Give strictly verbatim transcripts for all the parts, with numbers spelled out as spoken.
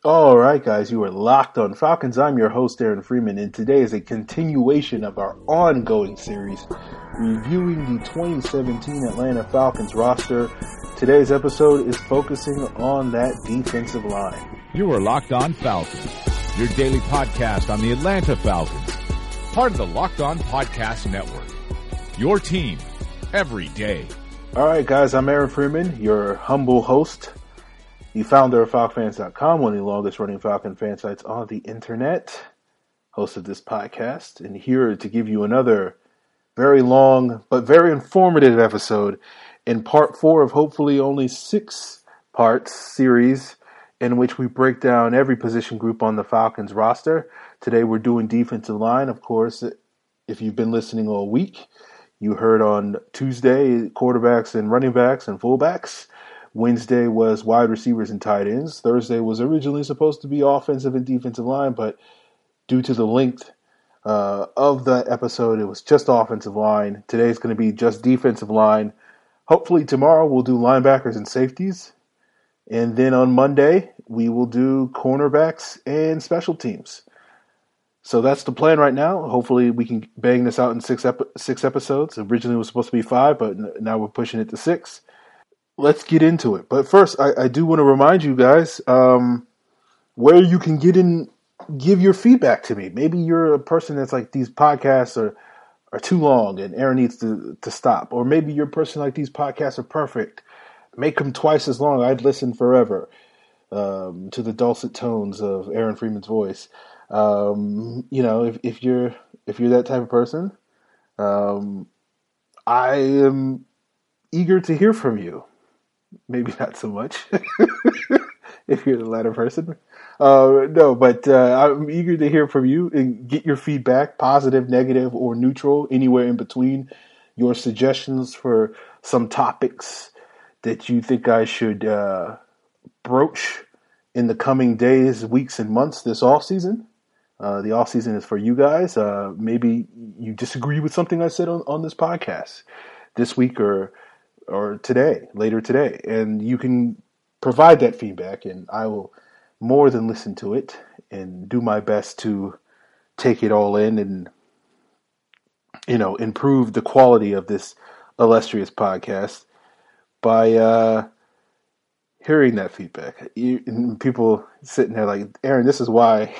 All right, guys, you are locked on Falcons. I'm your host, Aaron Freeman, and today is a continuation of our ongoing series reviewing the twenty seventeen Atlanta Falcons roster. Today's episode is focusing on that defensive line. You are Locked On Falcons, your daily podcast on the Atlanta Falcons, part of the Locked On Podcast Network. Your team every day. All right, guys, I'm Aaron Freeman, your humble host, the founder of Falcon Fans dot com, one of the longest running Falcon fan sites on the internet, host of this podcast, and here to give you another very long but very informative episode in part four of hopefully only six parts series in which we break down every position group on the Falcons roster. Today we're doing defensive line. Of course, if you've been listening all week, you heard on Tuesday quarterbacks and running backs and fullbacks. Wednesday was wide receivers and tight ends. Thursday was originally supposed to be offensive and defensive line, but due to the length uh, of the episode, it was just offensive line. Today's going to be just defensive line. Hopefully tomorrow we'll do linebackers and safeties. And then on Monday, we will do cornerbacks and special teams. So that's the plan right now. Hopefully we can bang this out in six ep- six episodes. Originally it was supposed to be five, but now we're pushing it to six. Let's get into it. But first, I, I do want to remind you guys um, where you can get in, give your feedback to me. Maybe you're a person that's like, these podcasts are, are too long and Aaron needs to, to stop. Or maybe you're a person like, these podcasts are perfect. Make them twice as long. I'd listen forever um, to the dulcet tones of Aaron Freeman's voice. Um, you know, if, if you're if you're that type of person, um, I am eager to hear from you. Maybe not so much if you're the latter person. Uh, no, but uh, I'm eager to hear from you and get your feedback, positive, negative, or neutral, anywhere in between. Your suggestions for some topics that you think I should uh, broach in the coming days, weeks, and months this offseason. Uh, the offseason is for you guys. Uh, maybe you disagree with something I said on, on this podcast this week or or today, later today. And you can provide that feedback, and I will more than listen to it and do my best to take it all in and, you know, improve the quality of this illustrious podcast by uh, hearing that feedback. You, and people sitting there like, Aaron, this is why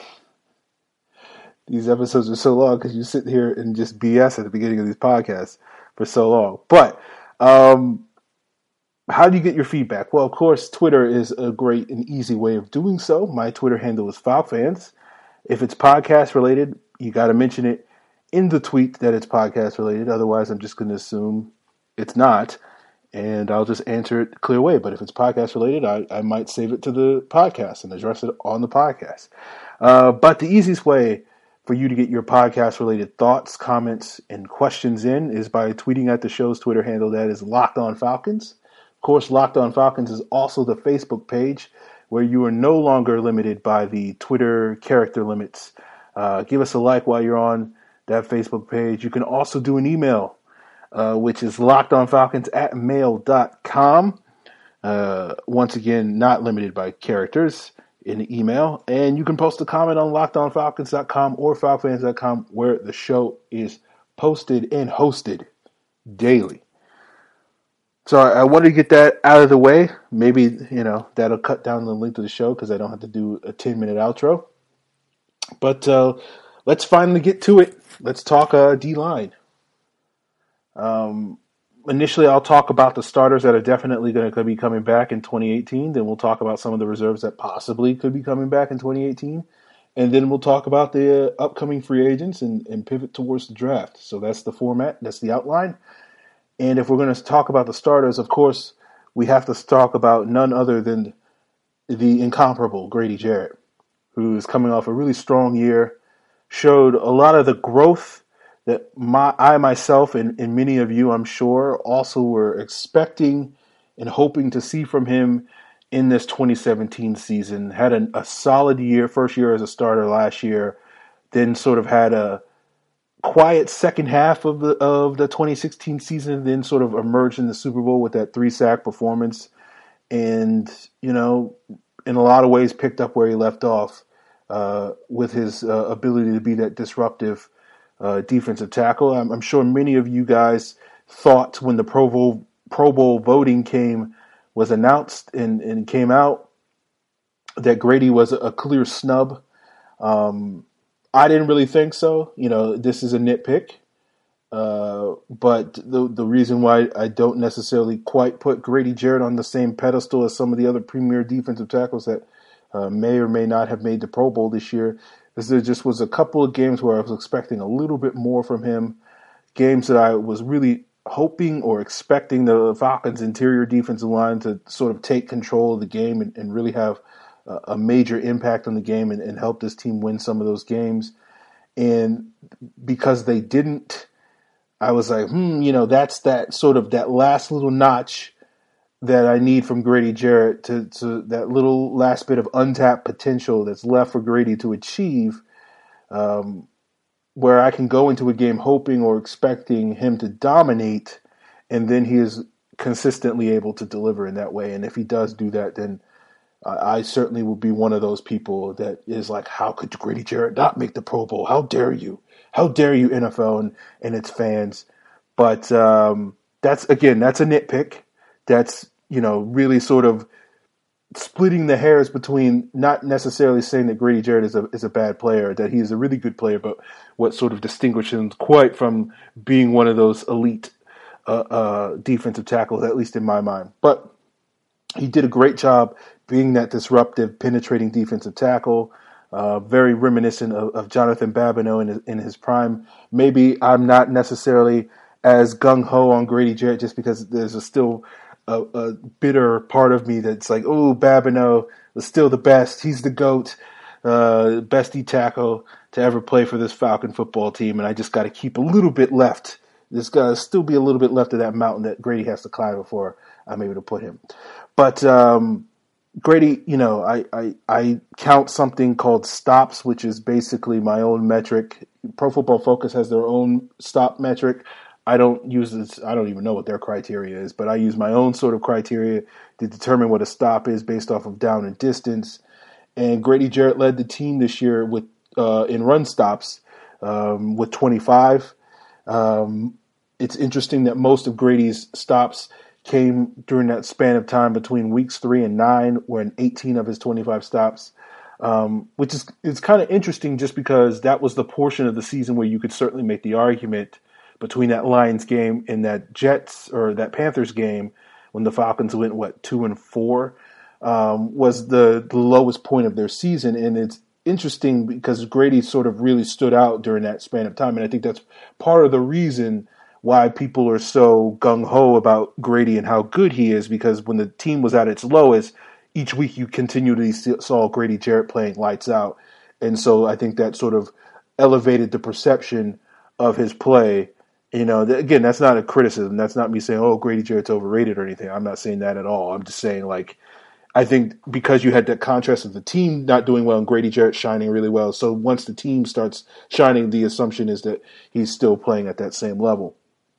these episodes are so long, because you sit here and just B S at the beginning of these podcasts for so long. But um, how do you get your feedback? Well, of course, Twitter is a great and easy way of doing so. My Twitter handle is FalcFans. If it's podcast related, you got to mention it in the tweet that it's podcast related. Otherwise, I'm just going to assume it's not, and I'll just answer it clear way. But if it's podcast related, I, I might save it to the podcast and address it on the podcast. Uh, but the easiest way for you to get your podcast-related thoughts, comments, and questions in is by tweeting at the show's Twitter handle. That is Locked On Falcons. Of course, Locked On Falcons is also the Facebook page where you are no longer limited by the Twitter character limits. Uh, give us a like while you're on that Facebook page. You can also do an email, uh, which is lockedonfalcons at mail dot com. Uh, once again, not limited by characters in the email. And you can post a comment on locked on falcons dot com or falcon fans dot com, where the show is posted and hosted daily. So I wanted to get that out of the way. Maybe, you know, that'll cut down the length of the show because I don't have to do a ten-minute outro. But uh, let's finally get to it. Let's talk uh, D-line. Um, initially, I'll talk about the starters that are definitely going to be coming back in twenty eighteen. Then we'll talk about some of the reserves that possibly could be coming back in twenty eighteen. And then we'll talk about the uh, upcoming free agents and, and pivot towards the draft. So that's the format. That's the outline. And if we're going to talk about the starters, of course, we have to talk about none other than the incomparable Grady Jarrett, who is coming off a really strong year, showed a lot of the growth that my, I myself and, and many of you, I'm sure, also were expecting and hoping to see from him in this twenty seventeen season. Had a, a solid year, first year as a starter last year, then sort of had a quiet second half of the of the twenty sixteen season, then sort of emerged in the Super Bowl with that three sack performance. And, you know, in a lot of ways, picked up where he left off uh, with his uh, ability to be that disruptive uh, defensive tackle. I'm, I'm sure many of you guys thought when the Pro Bowl, Pro Bowl voting came was announced and, and came out that Grady was a, a clear snub. Um, I didn't really think so. You know, this is a nitpick. Uh, but the the reason why I don't necessarily quite put Grady Jarrett on the same pedestal as some of the other premier defensive tackles that uh, may or may not have made the Pro Bowl this year is there just was a couple of games where I was expecting a little bit more from him, games that I was really hoping or expecting the Falcons' interior defensive line to sort of take control of the game and, and really have a, a major impact on the game and, and help this team win some of those games. And because they didn't, I was like, hmm, you know, that's that sort of that last little notch that I need from Grady Jarrett to, to that little last bit of untapped potential that's left for Grady to achieve, um, where I can go into a game hoping or expecting him to dominate, and then he is consistently able to deliver in that way. And if he does do that, then I certainly will be one of those people that is like, how could Grady Jarrett not make the Pro Bowl? How dare you? How dare you, N F L and, and its fans? But um, that's, again, that's a nitpick. That's, you know, really sort of splitting the hairs between not necessarily saying that Grady Jarrett is a is a bad player, that he is a really good player, but what sort of distinguishes him quite from being one of those elite uh, uh, defensive tackles, at least in my mind. But he did a great job being that disruptive, penetrating defensive tackle, uh, very reminiscent of, of Jonathan Babineau in his, in his prime. Maybe I'm not necessarily as gung-ho on Grady Jarrett just because there's a still a, a bitter part of me that's like, oh, Babineau was still the best. He's the GOAT, uh, best D-tackle to ever play for this Falcon football team, and I just got to keep a little bit left. There's got to still be a little bit left of that mountain that Grady has to climb before I'm able to put him. But um, Grady, you know, I, I, I count something called stops, which is basically my own metric. Pro Football Focus has their own stop metric. I don't use this. I don't even know what their criteria is, but I use my own sort of criteria to determine what a stop is based off of down and distance. And Grady Jarrett led the team this year with uh, in run stops um, with twenty-five. Um, it's interesting that most of Grady's stops came during that span of time between weeks three and nine, when eighteen of his twenty-five stops, um, which is it's kind of interesting just because that was the portion of the season where you could certainly make the argument between that Lions game and that Jets or that Panthers game when the Falcons went, what, two and four, um, was the, the lowest point of their season. And it's interesting because Grady sort of really stood out during that span of time. And I think that's part of the reason why people are so gung-ho about Grady and how good he is, because when the team was at its lowest, each week you continually saw Grady Jarrett playing lights out. And so I think that sort of elevated the perception of his play. You know, again, that's not a criticism. That's not me saying, oh, Grady Jarrett's overrated or anything. I'm not saying that at all. I'm just saying, like, I think because you had that contrast of the team not doing well and Grady Jarrett shining really well, so once the team starts shining, the assumption is that he's still playing at that same level.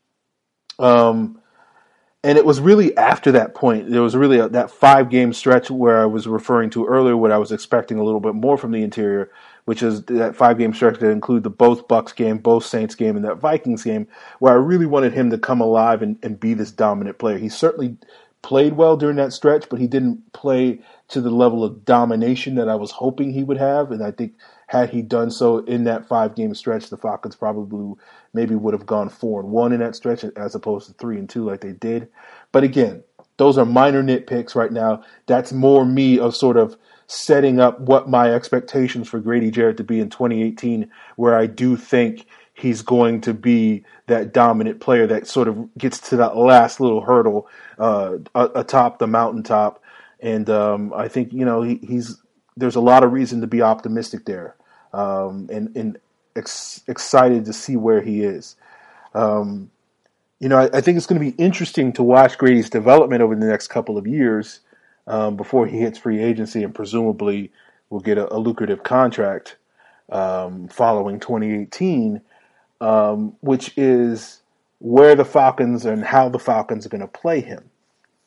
Um, and it was really after that point, there was really a, that five-game stretch where I was referring to earlier, what I was expecting a little bit more from the interior, which is that five-game stretch that include the both Bucs game, both Saints game, and that Vikings game, where I really wanted him to come alive and, and be this dominant player. He certainly played well during that stretch, but he didn't play to the level of domination that I was hoping he would have. And I think had he done so in that five-game stretch, the Falcons probably maybe would have gone four and one in that stretch as opposed to three and two like they did. But again, those are minor nitpicks right now. That's more me of sort of setting up what my expectations for Grady Jarrett to be in twenty eighteen, where I do think he's going to be that dominant player that sort of gets to that last little hurdle uh, atop the mountaintop. And um, I think, you know, he, he's there's a lot of reason to be optimistic there, um, and, and ex- excited to see where he is. Um, you know, I, I think it's going to be interesting to watch Grady's development over the next couple of years um, before he hits free agency and presumably will get a, a lucrative contract um, following twenty eighteen, um, which is where the Falcons and how the Falcons are going to play him.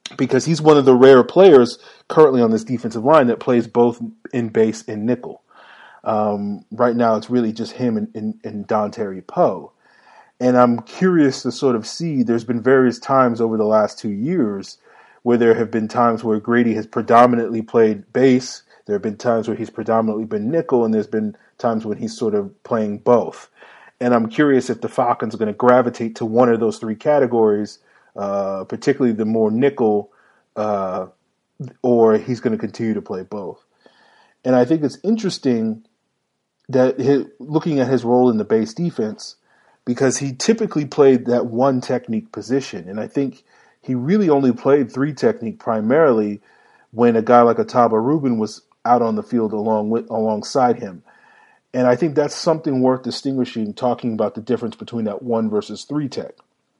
because he's one of the rare players currently on this defensive line that plays both in base and nickel. Um, right now, it's really just him and, and, and Dontari Poe. And I'm curious to sort of see, there's been various times over the last two years where there have been times where Grady has predominantly played base. There have been times where he's predominantly been nickel, and there's been times when he's sort of playing both. And I'm curious if the Falcons are going to gravitate to one of those three categories, uh, particularly the more nickel, uh, or he's going to continue to play both. And I think it's interesting that his, looking at his role in the base defense, because he typically played that one technique position. And I think he really only played three technique primarily when a guy like Ataba Rubin was out on the field along with, alongside him. And I think that's something worth distinguishing, talking about the difference between that one versus three tech.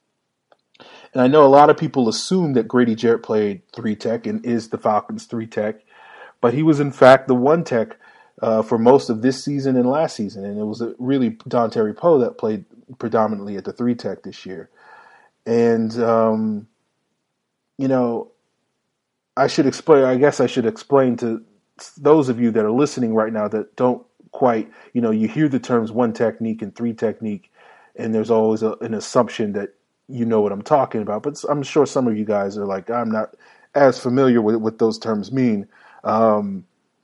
And I know a lot of people assume that Grady Jarrett played three tech and is the Falcons three tech, but he was in fact the one tech uh, for most of this season and last season. And it was really Dontari Poe that played predominantly at the three tech this year. And, um, you know, I should explain, I guess I should explain to those of you that are listening right now that don't quite, you know, you hear the terms one technique and three technique, and there's always a, an assumption that you know what I'm talking about. But I'm sure some of you guys are like, I'm not as familiar with what those terms mean. Um,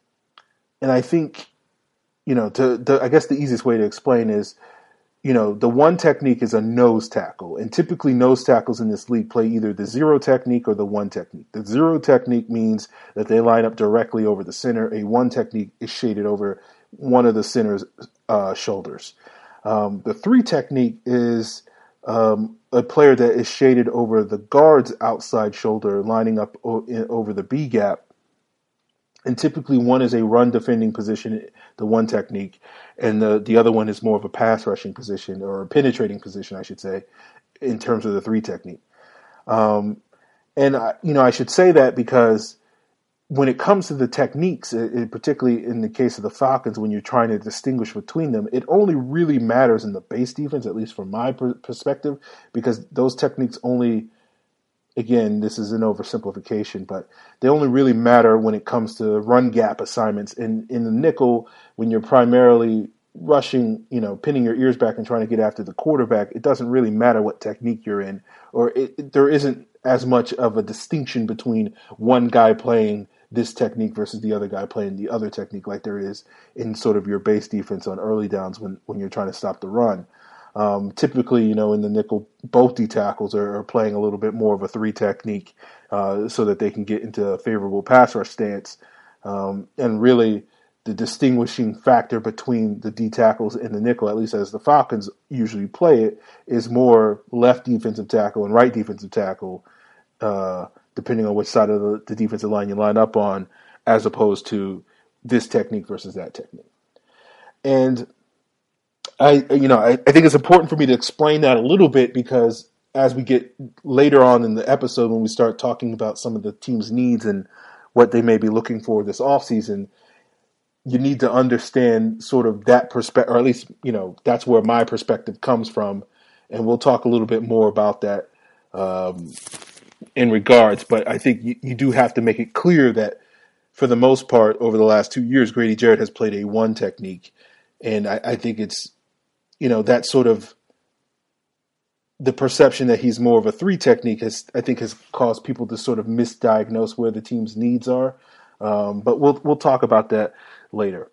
and I think, you know, to, to I guess the easiest way to explain is, you know, the one technique is a nose tackle, and typically nose tackles in this league play either the zero technique or the one technique. The zero technique means that they line up directly over the center. A one technique is shaded over one of the center's uh, shoulders. Um, the three technique is um, a player that is shaded over the guard's outside shoulder, lining up o- in, over the B gap. And typically one is a run defending position, the one technique, and the, the other one is more of a pass rushing position, or a penetrating position, I should say, in terms of the three technique. Um, and, I, you know, I should say that because when it comes to the techniques, it, it, particularly in the case of the Falcons, when you're trying to distinguish between them, it only really matters in the base defense, at least from my per- perspective, because those techniques only, again, this is an oversimplification, but they only really matter when it comes to run gap assignments. In in the nickel, when you're primarily rushing, you know, pinning your ears back and trying to get after the quarterback, it doesn't really matter what technique you're in, or it, it, there isn't as much of a distinction between one guy playing this technique versus the other guy playing the other technique like there is in sort of your base defense on early downs when, when you're trying to stop the run. Um, typically, you know, in the nickel, both D tackles are, are playing a little bit more of a three technique uh, so that they can get into a favorable pass rush stance. Um, and really, the distinguishing factor between the D tackles and the nickel, at least as the Falcons usually play it, is more left defensive tackle and right defensive tackle, uh, depending on which side of the, the defensive line you line up on, as opposed to this technique versus that technique. And I, you know, I, I think it's important for me to explain that a little bit, because as we get later on in the episode, when we start talking about some of the team's needs and what they may be looking for this offseason, you need to understand sort of that perspective, or at least, you know, that's where my perspective comes from. And we'll talk a little bit more about that um, in regards. But I think you, you do have to make it clear that for the most part, over the last two years, Grady Jarrett has played a one technique. And I, I think it's, you know, that sort of the perception that he's more of a three technique has, I think, has caused people to sort of misdiagnose where the team's needs are. Um, but we'll we'll talk about that later.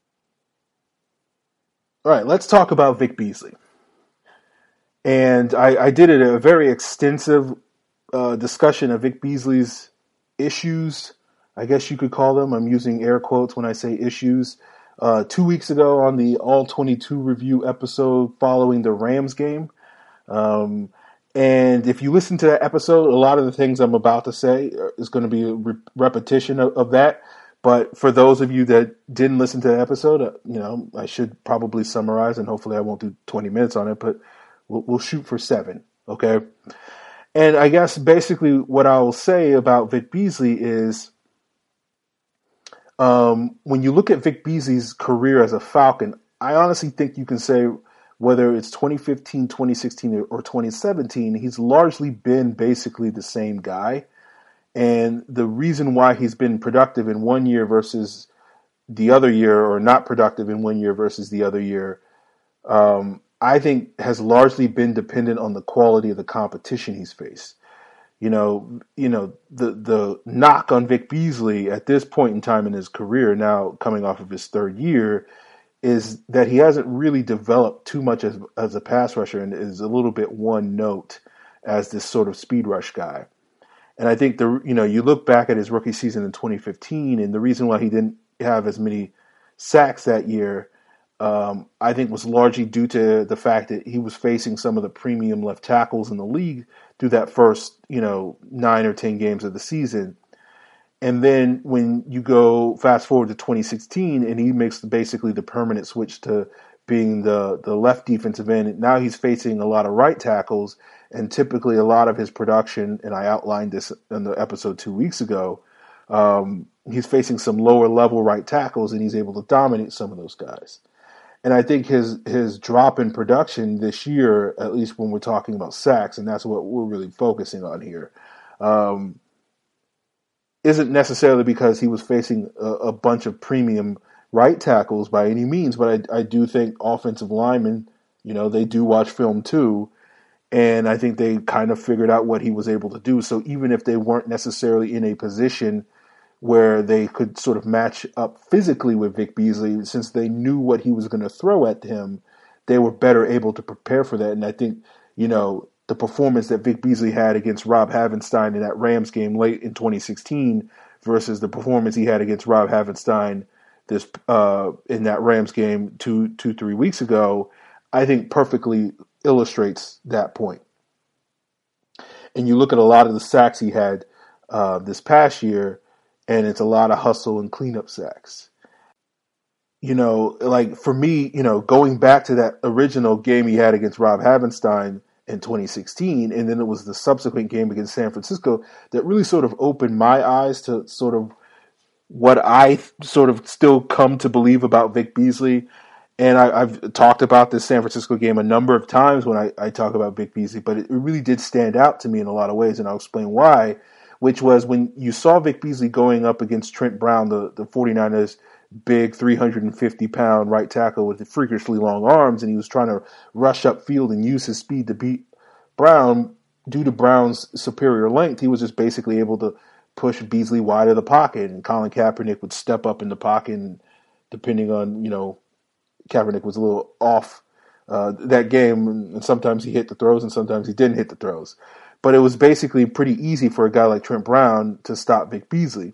All right, let's talk about Vic Beasley. And I, I did a very extensive uh, discussion of Vic Beasley's issues, I guess you could call them. I'm using air quotes when I say issues. Uh, two weeks ago on the All twenty-two review episode following the Rams game. Um, and if you listen to that episode, a lot of the things I'm about to say is going to be a re- repetition of, of that. But for those of you that didn't listen to the episode, uh, you know, I should probably summarize, and hopefully I won't do twenty minutes on it, but we'll, we'll shoot for seven, okay? And I guess basically what I will say about Vic Beasley is, Um, when you look at Vic Beasley's career as a Falcon, I honestly think you can say whether it's twenty fifteen, twenty sixteen, or twenty seventeen, he's largely been basically the same guy. And the reason why he's been productive in one year versus the other year, or not productive in one year versus the other year, um, I think has largely been dependent on the quality of the competition he's faced. You know, you know the the knock on Vic Beasley at this point in time in his career, now coming off of his third year, is that he hasn't really developed too much as as a pass rusher and is a little bit one note as this sort of speed rush guy. And I think the you know you look back at his rookie season in twenty fifteen, and the reason why he didn't have as many sacks that year, um, I think, was largely due to the fact that he was facing some of the premium left tackles in the league through that first you know nine or ten games of the season. And then when you go fast forward to twenty sixteen, and he makes basically the permanent switch to being the the left defensive end, now he's facing a lot of right tackles. And typically a lot of his production, and I outlined this in the episode two weeks ago, um, he's facing some lower level right tackles, and he's able to dominate some of those guys. And I think his his drop in production this year, at least when we're talking about sacks, and that's what we're really focusing on here, um, isn't necessarily because he was facing a, a bunch of premium right tackles by any means, but I, I do think offensive linemen, you know, they do watch film too. And I think they kind of figured out what he was able to do. So even if they weren't necessarily in a position where they could sort of match up physically with Vic Beasley, since they knew what he was going to throw at him, they were better able to prepare for that. And I think, you know, the performance that Vic Beasley had against Rob Havenstein in that Rams game late in twenty sixteen versus the performance he had against Rob Havenstein this uh, in that Rams game two, two, three weeks ago, I think perfectly illustrates that point. And you look at a lot of the sacks he had uh, this past year, and it's a lot of hustle and cleanup sacks. You know, like for me, you know, going back to that original game he had against Rob Havenstein in twenty sixteen, and then it was the subsequent game against San Francisco that really sort of opened my eyes to sort of what I sort of still come to believe about Vic Beasley. And I, I've talked about this San Francisco game a number of times when I, I talk about Vic Beasley, but it really did stand out to me in a lot of ways, and I'll explain why, which was when you saw Vic Beasley going up against Trent Brown, the, the 49ers' big three hundred fifty pound right tackle with the freakishly long arms, and he was trying to rush upfield and use his speed to beat Brown. Due to Brown's superior length, he was just basically able to push Beasley wide of the pocket, and Colin Kaepernick would step up in the pocket, and depending on, you know, Kaepernick was a little off uh, that game, and sometimes he hit the throws and sometimes he didn't hit the throws. But it was basically pretty easy for a guy like Trent Brown to stop Vic Beasley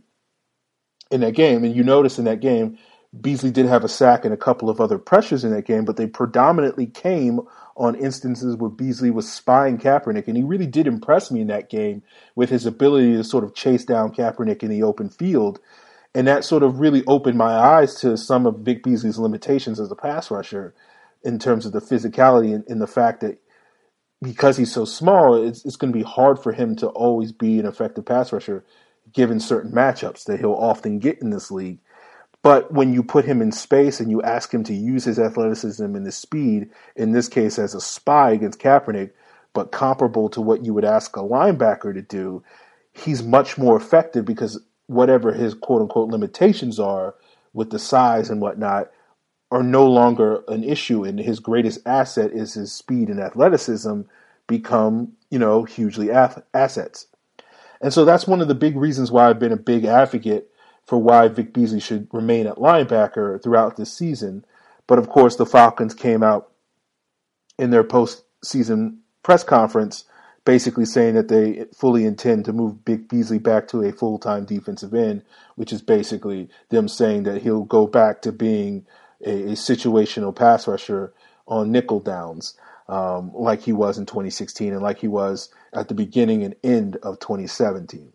in that game. And you notice in that game, Beasley did have a sack and a couple of other pressures in that game, but they predominantly came on instances where Beasley was spying Kaepernick. And he really did impress me in that game with his ability to sort of chase down Kaepernick in the open field. And that sort of really opened my eyes to some of Vic Beasley's limitations as a pass rusher in terms of the physicality and, and the fact that because he's so small, it's, it's going to be hard for him to always be an effective pass rusher given certain matchups that he'll often get in this league. But when you put him in space and you ask him to use his athleticism and his speed, in this case as a spy against Kaepernick, but comparable to what you would ask a linebacker to do, he's much more effective because whatever his quote-unquote limitations are with the size and whatnot are no longer an issue, and his greatest asset is his speed and athleticism become, you know, hugely ath- assets. And so that's one of the big reasons why I've been a big advocate for why Vic Beasley should remain at linebacker throughout this season. But of course, the Falcons came out in their postseason press conference basically saying that they fully intend to move Vic Beasley back to a full-time defensive end, which is basically them saying that he'll go back to being a, a situational pass rusher on nickel downs, um, like he was in twenty sixteen and like he was at the beginning and end of twenty seventeen.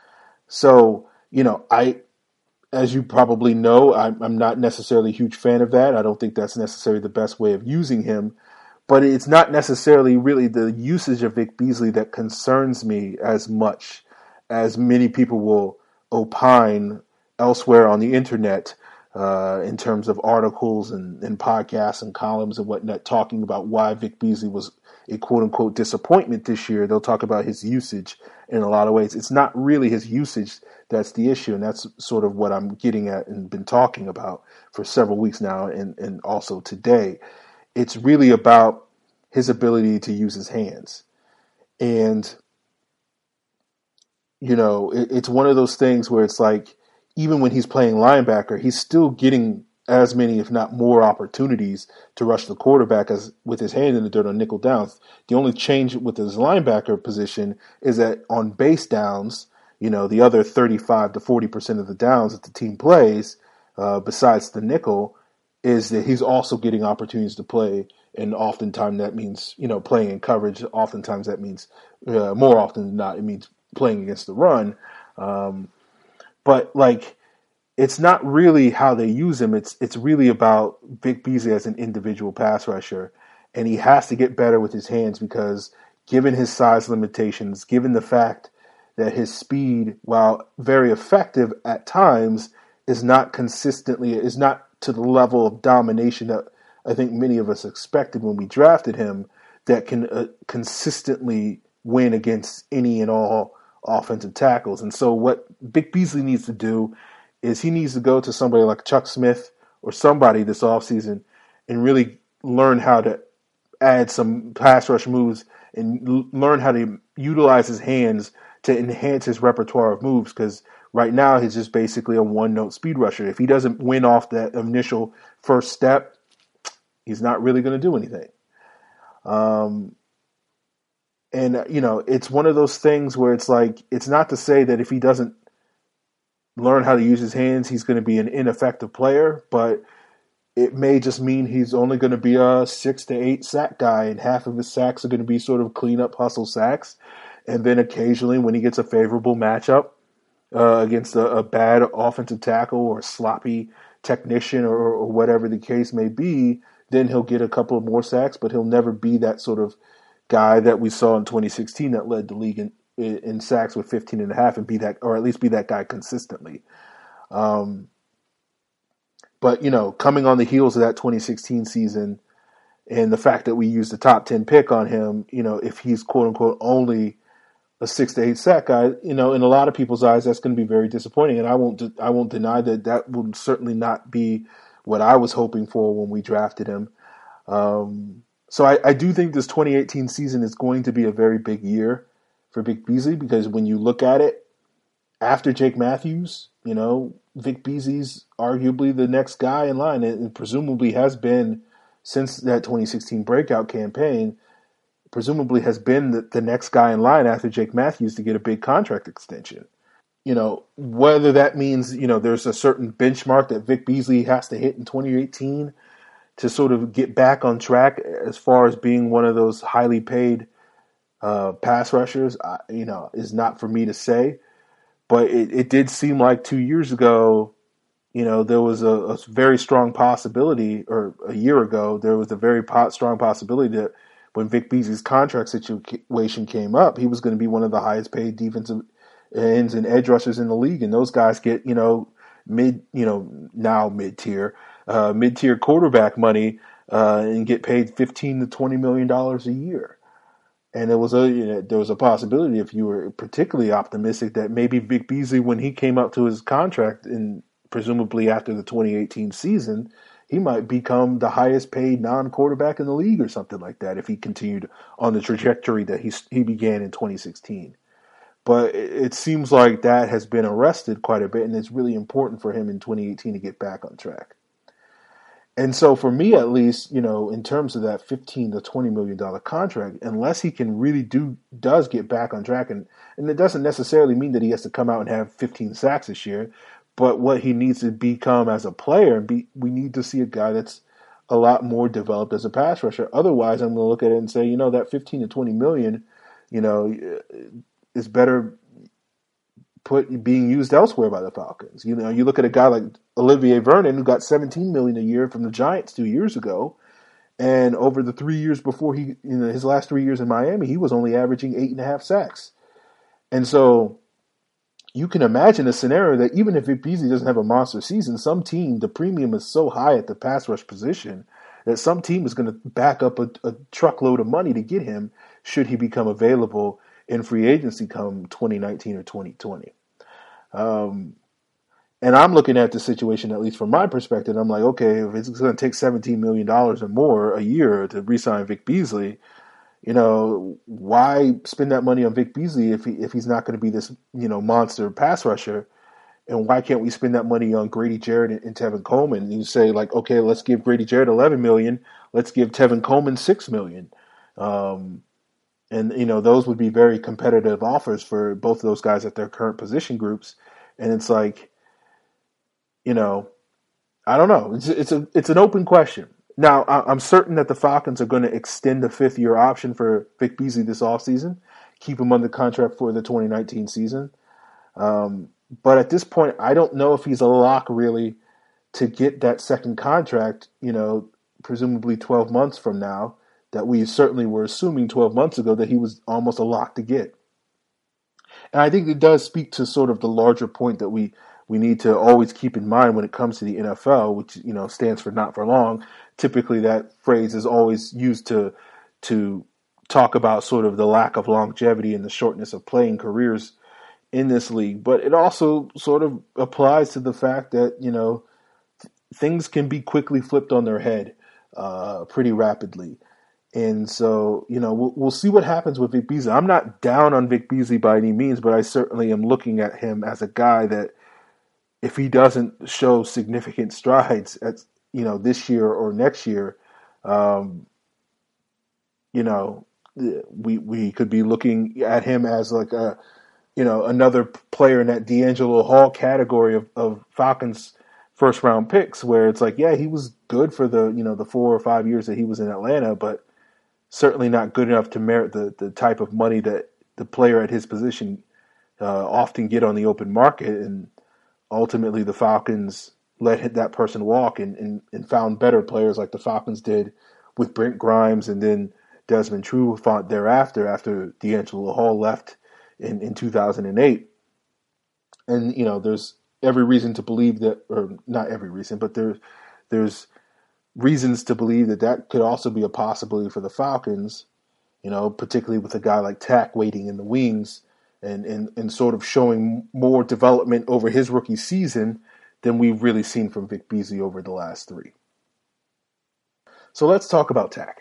So, you know, I, as you probably know, I'm, I'm not necessarily a huge fan of that. I don't think that's necessarily the best way of using him. But it's not necessarily really the usage of Vic Beasley that concerns me as much as many people will opine elsewhere on the internet uh, in terms of articles and, and podcasts and columns and whatnot, talking about why Vic Beasley was a quote-unquote disappointment this year. They'll talk about his usage in a lot of ways. It's not really his usage that's the issue, and that's sort of what I'm getting at and been talking about for several weeks now and, and also today. It's really about his ability to use his hands. And, you know, it, it's one of those things where it's like, even when he's playing linebacker, he's still getting as many, if not more, opportunities to rush the quarterback as with his hand in the dirt on nickel downs. The only change with his linebacker position is that on base downs, you know, the other thirty-five to forty percent of the downs that the team plays, uh, besides the nickel, is that he's also getting opportunities to play. And oftentimes that means, you know, playing in coverage. Oftentimes that means, uh, more often than not, it means playing against the run. Um, But, like, it's not really how they use him. It's it's really about Vic Beasley as an individual pass rusher. And he has to get better with his hands because given his size limitations, given the fact that his speed, while very effective at times, is not consistently, is not to the level of domination that I think many of us expected when we drafted him, that can uh, consistently win against any and all offensive tackles. And so what Vic Beasley needs to do is he needs to go to somebody like Chuck Smith or somebody this offseason and really learn how to add some pass rush moves and l- learn how to utilize his hands to enhance his repertoire of moves, because right now he's just basically a one-note speed rusher. If he doesn't win off that initial first step, he's not really going to do anything. Um, And, you know, it's one of those things where it's like, it's not to say that if he doesn't learn how to use his hands, he's going to be an ineffective player, but it may just mean he's only going to be a six to eight sack guy, and half of his sacks are going to be sort of clean-up hustle sacks. And then occasionally when he gets a favorable matchup uh, against a, a bad offensive tackle or a sloppy technician or, or whatever the case may be, then he'll get a couple of more sacks, but he'll never be that sort of guy that we saw in twenty sixteen that led the league in, in sacks with fifteen and a half and be that, or at least be that guy consistently. Um, but, you know, coming on the heels of that twenty sixteen season and the fact that we used the top ten pick on him, you know, if he's quote unquote only a six to eight sack guy, you know, in a lot of people's eyes, that's going to be very disappointing. And I won't, I won't deny that that will certainly not be what I was hoping for when we drafted him. Um, So I, I do think this twenty eighteen season is going to be a very big year for Vic Beasley, because when you look at it, after Jake Matthews, you know, Vic Beasley's arguably the next guy in line, and presumably has been since that twenty sixteen breakout campaign, presumably has been the, the next guy in line after Jake Matthews to get a big contract extension. You know, whether that means, you know, there's a certain benchmark that Vic Beasley has to hit in twenty eighteen to sort of get back on track as far as being one of those highly paid uh, pass rushers, uh, you know, is not for me to say. But it, it did seem like two years ago, you know, there was a, a very strong possibility, or a year ago, there was a very po- strong possibility that when Vic Beasley's contract situation came up, he was going to be one of the highest paid defensive ends and edge rushers in the league. And those guys get, you know, mid, you know, now mid-tier, Uh, mid-tier quarterback money uh, and get paid fifteen to twenty million dollars a year. And there was a you know, there was a possibility, if you were particularly optimistic, that maybe Vic Beasley, when he came up to his contract, and presumably after the twenty eighteen season, he might become the highest paid non-quarterback in the league or something like that if he continued on the trajectory that he he began in twenty sixteen. But it, it seems like that has been arrested quite a bit, and it's really important for him in twenty eighteen to get back on track. And so for me, at least, you know, in terms of that fifteen to twenty million dollars contract, unless he can really do, does get back on track, and, and it doesn't necessarily mean that he has to come out and have fifteen sacks this year, but what he needs to become as a player, be, we need to see a guy that's a lot more developed as a pass rusher. Otherwise, I'm going to look at it and say, you know, that fifteen to twenty million, you know, is better put being used elsewhere by the Falcons. You know, you look at a guy like Olivier Vernon, who got seventeen million dollars a year from the Giants two years ago, and over the three years before he, you know, his last three years in Miami, he was only averaging eight and a half sacks. And so, you can imagine a scenario that even if Vic Beasley doesn't have a monster season, some team, the premium is so high at the pass rush position that some team is going to back up a, a truckload of money to get him should he become available in free agency come twenty nineteen or twenty twenty. Um, and I'm looking at the situation, at least from my perspective, I'm like, okay, if it's going to take seventeen million dollars or more a year to re-sign Vic Beasley, you know, why spend that money on Vic Beasley if he, if he's not going to be this, you know, monster pass rusher? And why can't we spend that money on Grady Jarrett and, and Tevin Coleman? And you say, like, okay, let's give Grady Jarrett eleven million dollars. Let's give Tevin Coleman six million dollars. Um, and, you know, those would be very competitive offers for both of those guys at their current position groups. And it's like, you know, I don't know. It's, it's, a, it's an open question. Now, I'm certain that the Falcons are going to extend the fifth-year option for Vic Beasley this offseason, keep him under contract for the twenty nineteen season. Um, but at this point, I don't know if he's a lock, really, to get that second contract, you know, presumably twelve months from now, that we certainly were assuming twelve months ago that he was almost a lock to get. And I think it does speak to sort of the larger point that we we need to always keep in mind when it comes to the N F L, which, you know, stands for not for long. Typically that phrase is always used to to talk about sort of the lack of longevity and the shortness of playing careers in this league. But it also sort of applies to the fact that, you know, th- things can be quickly flipped on their head uh, pretty rapidly. And so, you know, we'll, we'll see what happens with Vic Beasley. I'm not down on Vic Beasley by any means, but I certainly am looking at him as a guy that if he doesn't show significant strides at, you know, this year or next year, um, you know, we we could be looking at him as like a, you know, another player in that D'Angelo Hall category of, of Falcons first round picks, where it's like, yeah, he was good for the, you know, the four or five years that he was in Atlanta, but certainly not good enough to merit the, the type of money that the player at his position uh, often get on the open market. And ultimately the Falcons let that person walk and, and, and found better players like the Falcons did with Brent Grimes and then Desmond Trufant thereafter, after D'Angelo Hall left in, in two thousand eight. And, you know, there's every reason to believe that, or not every reason, but there, there's reasons to believe that that could also be a possibility for the Falcons, you know, particularly with a guy like Tack waiting in the wings and, and, and sort of showing more development over his rookie season than we've really seen from Vic Beasley over the last three. So let's talk about Tack.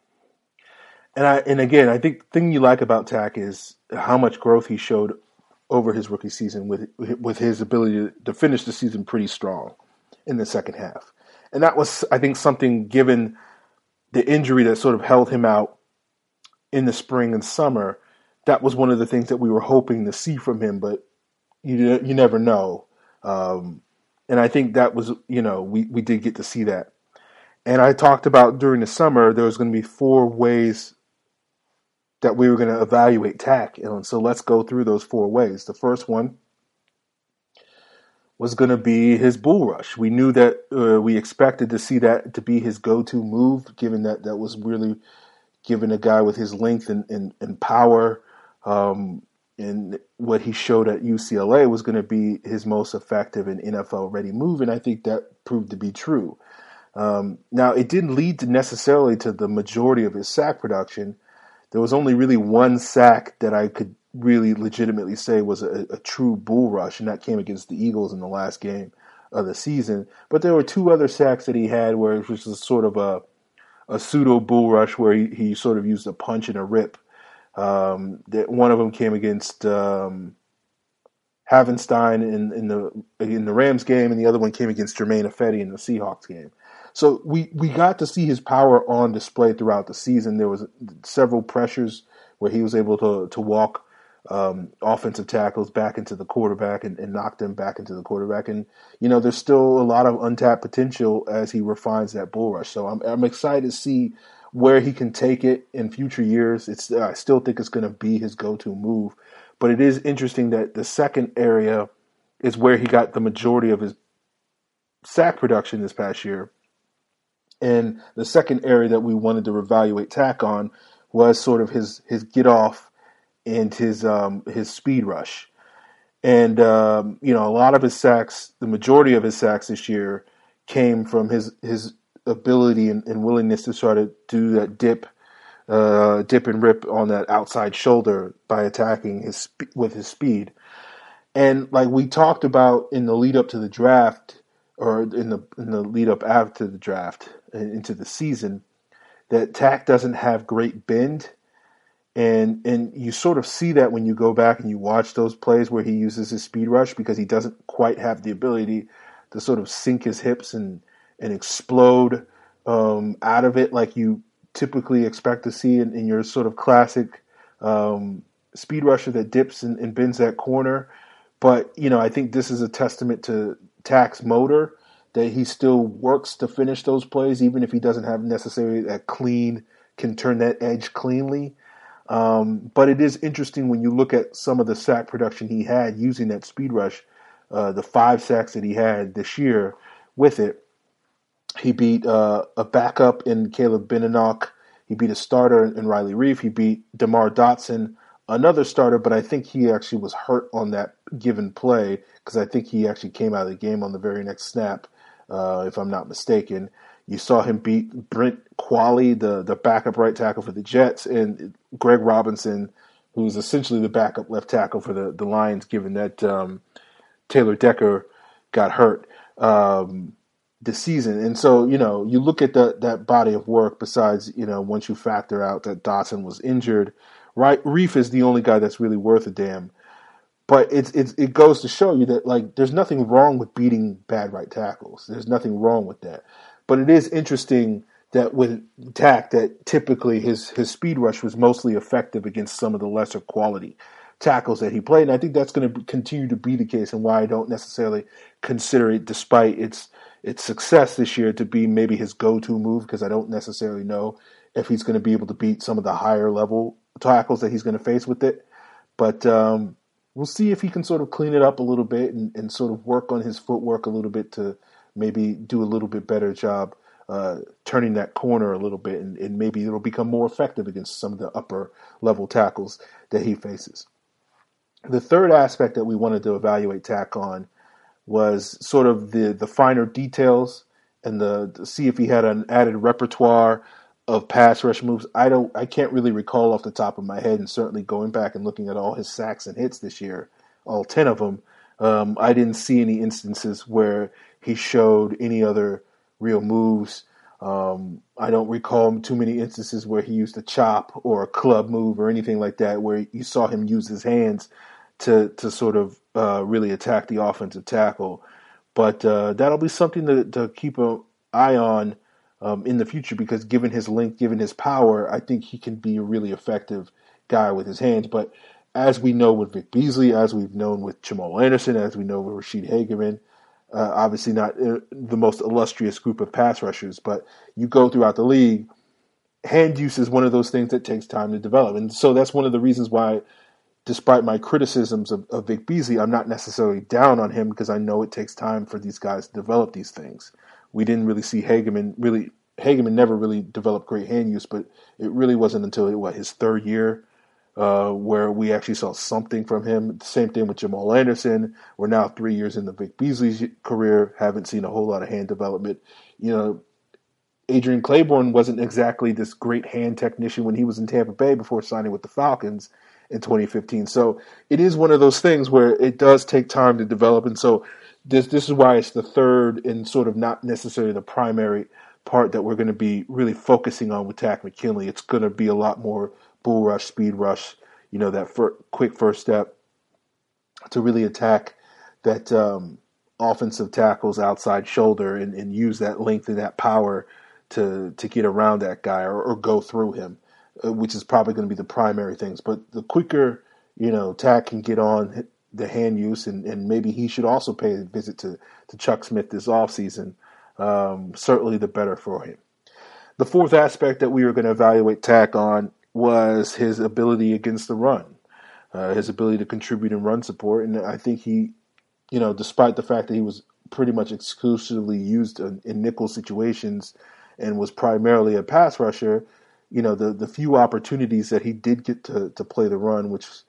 And I and again, I think the thing you like about Tack is how much growth he showed over his rookie season with with his ability to, to finish the season pretty strong in the second half. And that was, I think, something given the injury that sort of held him out in the spring and summer. That was one of the things that we were hoping to see from him, but you you never know. Um, and I think that was, you know, we, we did get to see that. And I talked about during the summer, there was going to be four ways that we were going to evaluate Tack. And so let's go through those four ways. The first one was going to be his bull rush. We knew that uh, we expected to see that to be his go-to move, given that that was really given a guy with his length and, and, and power. Um, and what he showed at U C L A was going to be his most effective and N F L-ready move. And I think that proved to be true. Um, now, it didn't lead to necessarily to the majority of his sack production. There was only really one sack that I could really legitimately say was a, a true bull rush, and that came against the Eagles in the last game of the season. But there were two other sacks that he had where it was sort of a, a pseudo bull rush where he, he sort of used a punch and a rip. Um, that one of them came against um, Havenstein in, in the in the Rams game, and the other one came against Jermaine Ifedi in the Seahawks game. So we, we got to see his power on display throughout the season. There was several pressures where he was able to to walk um, offensive tackles back into the quarterback and, and knock them back into the quarterback. And, you know, there's still a lot of untapped potential as he refines that bull rush. So I'm I'm excited to see where he can take it in future years. It's I still think it's going to be his go-to move. But it is interesting that the second area is where he got the majority of his sack production this past year. And the second area that we wanted to evaluate Tack on was sort of his his get off and his um, his speed rush. And, um, you know, a lot of his sacks, the majority of his sacks this year came from his, his ability and, and willingness to try to do that dip, uh, dip and rip on that outside shoulder by attacking his with his speed. And like we talked about in the lead up to the draft, or in the in the lead up after the draft into the season, that Takk doesn't have great bend. And and you sort of see that when you go back and you watch those plays where he uses his speed rush, because he doesn't quite have the ability to sort of sink his hips and, and explode um, out of it like you typically expect to see in, in your sort of classic um, speed rusher that dips and, and bends that corner. But, you know, I think this is a testament to Takk's motor, that he still works to finish those plays, even if he doesn't have necessarily that clean, can turn that edge cleanly. Um, but it is interesting when you look at some of the sack production he had using that speed rush, uh, the five sacks that he had this year with it. He beat uh, a backup in Caleb Benenoch. He beat a starter in Riley Reef. He beat DeMar Dotson, another starter, but I think he actually was hurt on that given play because I think he actually came out of the game on the very next snap, uh, if I'm not mistaken. You saw him beat Brent Qualley, the, the backup right tackle for the Jets, and Greg Robinson, who's essentially the backup left tackle for the, the Lions, given that um, Taylor Decker got hurt um, this season. And so, you know, you look at the, that body of work besides, you know, once you factor out that Dotson was injured, right? Reef is the only guy that's really worth a damn. But it's, it's it goes to show you that, like, there's nothing wrong with beating bad right tackles. There's nothing wrong with that. But it is interesting that with Takk, that typically his, his speed rush was mostly effective against some of the lesser quality tackles that he played. And I think that's going to continue to be the case, and why I don't necessarily consider it, despite its its success this year, to be maybe his go-to move, because I don't necessarily know if he's going to be able to beat some of the higher level tackles that he's going to face with it. But um, we'll see if he can sort of clean it up a little bit and, and sort of work on his footwork a little bit to maybe do a little bit better job uh, turning that corner a little bit, and, and maybe it'll become more effective against some of the upper level tackles that he faces. The third aspect that we wanted to evaluate Takk on was sort of the, the finer details and the to see if he had an added repertoire of pass rush moves. I don't, I can't really recall off the top of my head, and certainly going back and looking at all his sacks and hits this year, all ten of them, um, I didn't see any instances where he showed any other real moves. Um, I don't recall too many instances where he used a chop or a club move or anything like that, where you saw him use his hands to to sort of uh, really attack the offensive tackle. But uh, that'll be something to, to keep an eye on um, in the future, because given his length, given his power, I think he can be a really effective guy with his hands. But as we know with Vic Beasley, as we've known with Jamal Anderson, as we know with Rashid Hageman, Uh, obviously not uh, the most illustrious group of pass rushers, but you go throughout the league, hand use is one of those things that takes time to develop. And so that's one of the reasons why, despite my criticisms of, of Vic Beasley, I'm not necessarily down on him, because I know it takes time for these guys to develop these things. We didn't really see Hageman really, Hageman never really developed great hand use, but it really wasn't until, what, his third year Uh, where we actually saw something from him. Same thing with Jamal Anderson. We're now three years into Vic Beasley's career, haven't seen a whole lot of hand development. You know, Adrian Claiborne wasn't exactly this great hand technician when he was in Tampa Bay before signing with the Falcons in twenty fifteen. So it is one of those things where it does take time to develop. And so this this is why it's the third and sort of not necessarily the primary part that we're going to be really focusing on with Takk McKinley. It's going to be a lot more bull rush, speed rush, you know, that fir- quick first step to really attack that um, offensive tackle's outside shoulder and, and use that length and that power to to get around that guy or, or go through him, uh, which is probably going to be the primary things. But the quicker, you know, Takk can get on the hand use, and, and maybe he should also pay a visit to, to Chuck Smith this offseason, um, certainly the better for him. The fourth aspect that we were going to evaluate Takk on was his ability against the run, uh, his ability to contribute in run support. And I think he, you know, despite the fact that he was pretty much exclusively used in, in nickel situations and was primarily a pass rusher, you know, the, the few opportunities that he did get to, to play the run, which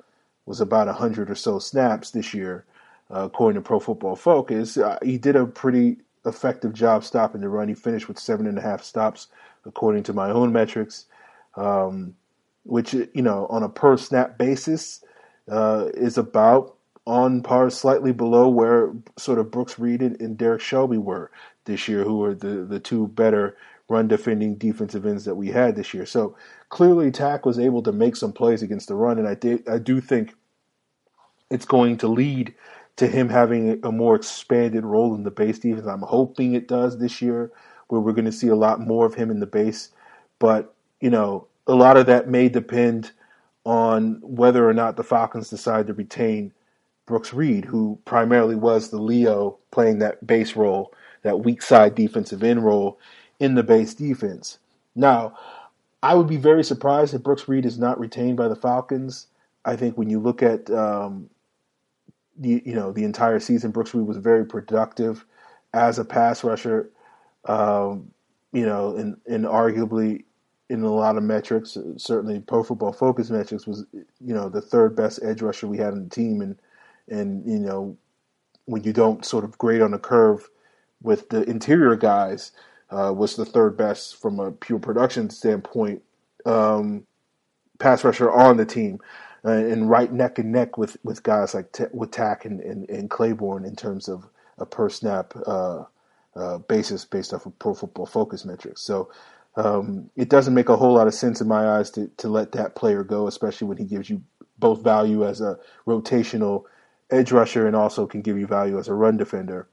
was about one hundred or so snaps this year, uh, according to Pro Football Focus. Uh, he did a pretty effective job stopping the run. He finished with seven and a half stops, according to my own metrics, um, which, you know, on a per snap basis, uh, is about on par, slightly below where sort of Brooks Reed and, and Derek Shelby were this year, who were the, the two better run defending defensive ends that we had this year. So clearly Tack was able to make some plays against the run, and I, did, I do think it's going to lead to him having a more expanded role in the base defense. I'm hoping it does this year, where we're going to see a lot more of him in the base. But, you know, a lot of that may depend on whether or not the Falcons decide to retain Brooks Reed, who primarily was the Leo playing that base role, that weak side defensive end role in the base defense. Now, I would be very surprised if Brooks Reed is not retained by the Falcons. I think when you look at um, the you know the entire season, Brooks Reed was very productive as a pass rusher. Um, you know, and, and arguably in a lot of metrics, certainly Pro Football Focus metrics, was you know the third best edge rusher we had on the team, and and you know when you don't sort of grade on the curve with the interior guys, uh, was the third best from a pure production standpoint um, pass rusher on the team, uh, and right neck and neck with, with guys like T- with Tack and, and, and Claiborne in terms of a per snap uh, uh, basis based off of Pro Football Focus metrics. So um, it doesn't make a whole lot of sense in my eyes to, to let that player go, especially when he gives you both value as a rotational edge rusher and also can give you value as a run defender.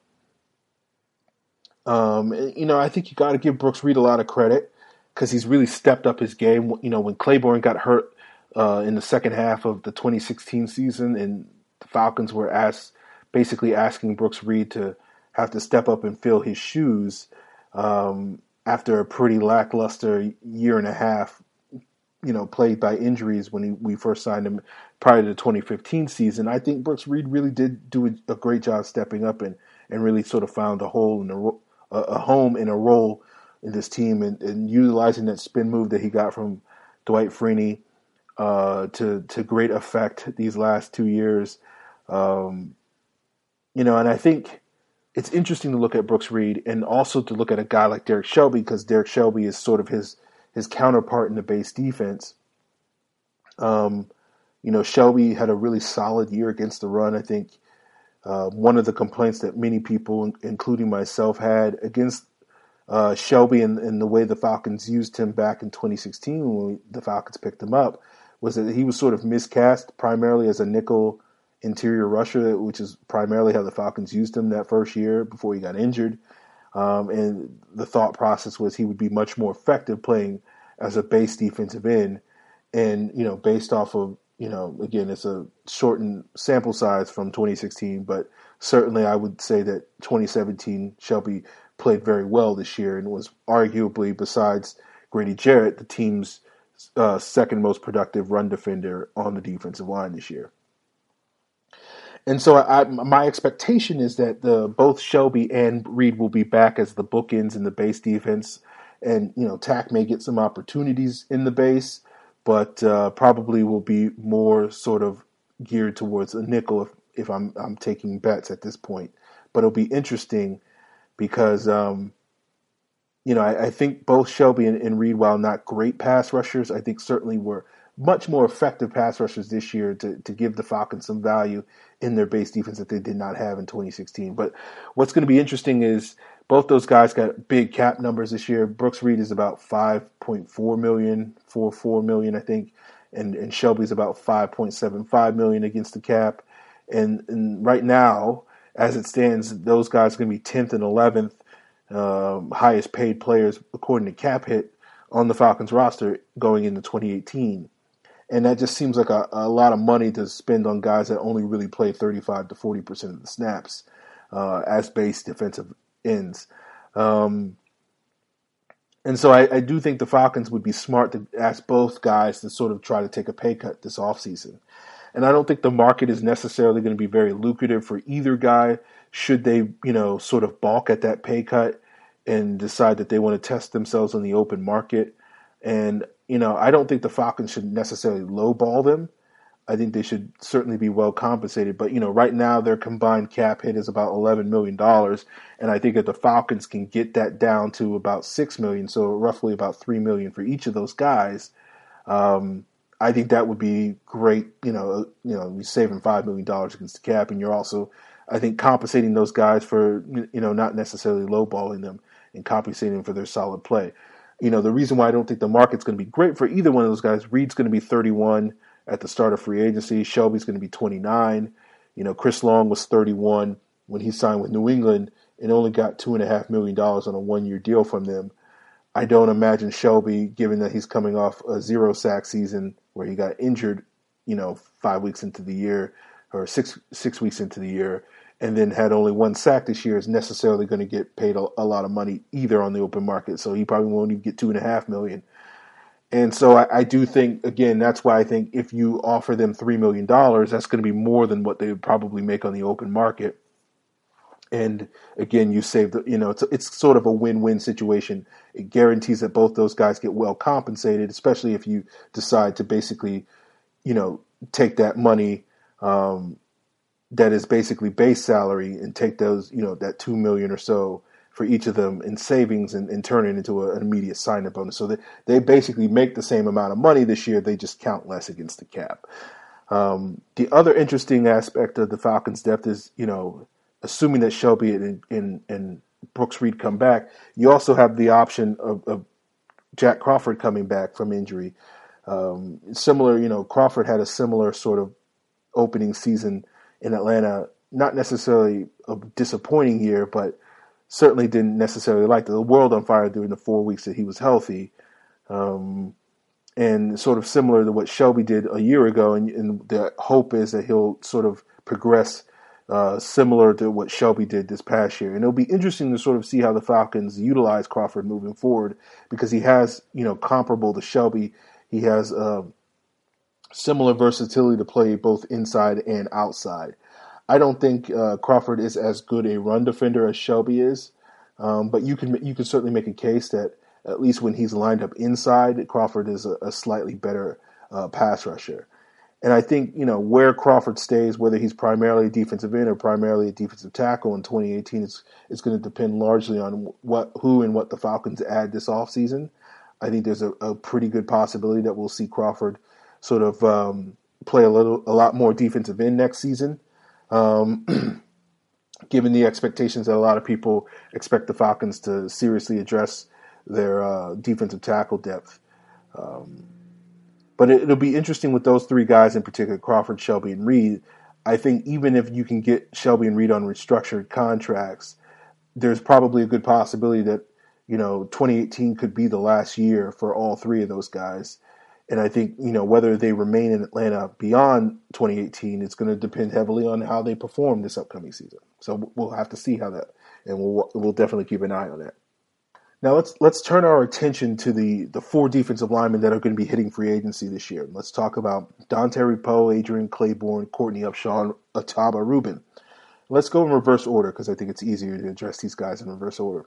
Um, you know, I think you got to give Brooks Reed a lot of credit because he's really stepped up his game. You know, when Claiborne got hurt uh, in the second half of the twenty sixteen season, and the Falcons were asked, basically asking Brooks Reed to have to step up and fill his shoes um, after a pretty lackluster year and a half, you know, plagued by injuries when he, we first signed him prior to the twenty fifteen season. I think Brooks Reed really did do a, a great job stepping up and, and really sort of found a hole in a, a home and a role in this team, and, and utilizing that spin move that he got from Dwight Freeney uh, to to great effect these last two years. Um, you know, and I think it's interesting to look at Brooks Reed and also to look at a guy like Derek Shelby, because Derek Shelby is sort of his his counterpart in the base defense. Um, you know, Shelby had a really solid year against the run. I think uh, one of the complaints that many people, including myself, had against uh, Shelby and, and the way the Falcons used him back in twenty sixteen when we, the Falcons picked him up was that he was sort of miscast primarily as a nickel interior rusher, which is primarily how the Falcons used him that first year before he got injured. Um, and the thought process was he would be much more effective playing as a base defensive end. And, you know, based off of, you know, again, it's a shortened sample size from twenty sixteen, but certainly I would say that twenty seventeen Shelby played very well this year and was arguably, besides Grady Jarrett, the team's uh, second most productive run defender on the defensive line this year. And so I, my expectation is that the both Shelby and Reed will be back as the bookends in the base defense. And, you know, Tack may get some opportunities in the base, but uh, probably will be more sort of geared towards a nickel if, if I'm, I'm taking bets at this point. But it'll be interesting because, um, you know, I, I think both Shelby and, and Reed, while not great pass rushers, I think certainly were much more effective pass rushers this year to, to give the Falcons some value in their base defense that they did not have in twenty sixteen. But what's going to be interesting is both those guys got big cap numbers this year. Brooks Reed is about five point four million, four point four million, I think, and, and Shelby's about five point seven five million against the cap. And, and right now, as it stands, those guys are going to be tenth and eleventh um, highest paid players according to Cap Hit on the Falcons roster going into twenty eighteen. And that just seems like a, a lot of money to spend on guys that only really play thirty-five to forty percent of the snaps uh, as base defensive ends. Um, and so I, I do think the Falcons would be smart to ask both guys to sort of try to take a pay cut this offseason. And I don't think the market is necessarily going to be very lucrative for either guy should they, you know, sort of balk at that pay cut and decide that they want to test themselves on the open market. And, you know, I don't think the Falcons should necessarily lowball them. I think they should certainly be well compensated. But, you know, right now their combined cap hit is about eleven million dollars. And I think if the Falcons can get that down to about six million dollars, so roughly about three million dollars for each of those guys, um, I think that would be great. You know, you know, you're saving five million dollars against the cap, and you're also, I think, compensating those guys for, you know, not necessarily lowballing them and compensating them for their solid play. You know, the reason why I don't think the market's going to be great for either one of those guys, Reed's going to be thirty-one at the start of free agency. Shelby's going to be twenty-nine. You know, Chris Long was thirty-one when he signed with New England and only got two and a half million dollars on a one-year deal from them. I don't imagine Shelby, given that he's coming off a zero sack season where he got injured, you know, five weeks into the year or six six weeks into the year, and then had only one sack this year, is necessarily going to get paid a, a lot of money either on the open market. So he probably won't even get two and a half million. And so I, I do think, again, that's why I think if you offer them three million dollars, that's going to be more than what they would probably make on the open market. And again, you save the, you know, it's, it's sort of a win-win situation. It guarantees that both those guys get well compensated, especially if you decide to basically, you know, take that money, um, that is basically base salary, and take those, you know, that two million dollars or so for each of them in savings and, and turn it into a, an immediate sign-up bonus. So they, they basically make the same amount of money this year. They just count less against the cap. Um, the other interesting aspect of the Falcons' depth is, you know, assuming that Shelby and, and, and Brooks Reed come back, you also have the option of, of Jack Crawford coming back from injury. Um, similar, you know, Crawford had a similar sort of opening season in Atlanta, not necessarily a disappointing year, but certainly didn't necessarily light the world on fire during the four weeks that he was healthy. Um, and sort of similar to what Shelby did a year ago. And, and the hope is that he'll sort of progress uh, similar to what Shelby did this past year. And it'll be interesting to sort of see how the Falcons utilize Crawford moving forward, because he has, you know, comparable to Shelby, he has uh, similar versatility to play both inside and outside. I don't think uh, Crawford is as good a run defender as Shelby is, um, but you can you can certainly make a case that at least when he's lined up inside, Crawford is a, a slightly better uh, pass rusher. And I think, you know, where Crawford stays, whether he's primarily a defensive end or primarily a defensive tackle in twenty eighteen, is is going to depend largely on what who and what the Falcons add this offseason. I think there's a, a pretty good possibility that we'll see Crawford sort of um, play a little a lot more defensive end next season. Um, given the expectations that a lot of people expect the Falcons to seriously address their uh, defensive tackle depth. Um, but it, it'll be interesting with those three guys in particular, Crawford, Shelby, and Reed. I think even if you can get Shelby and Reed on restructured contracts, there's probably a good possibility that, you know, twenty eighteen could be the last year for all three of those guys. And I think, you know, whether they remain in Atlanta beyond twenty eighteen, it's going to depend heavily on how they perform this upcoming season. So we'll have to see how that, and we'll we'll definitely keep an eye on that. Now let's let's turn our attention to the the four defensive linemen that are going to be hitting free agency this year. Let's talk about Dontari Poe, Adrian Claiborne, Courtney Upshaw, and Ataba Rubin. Let's go in reverse order because I think it's easier to address these guys in reverse order.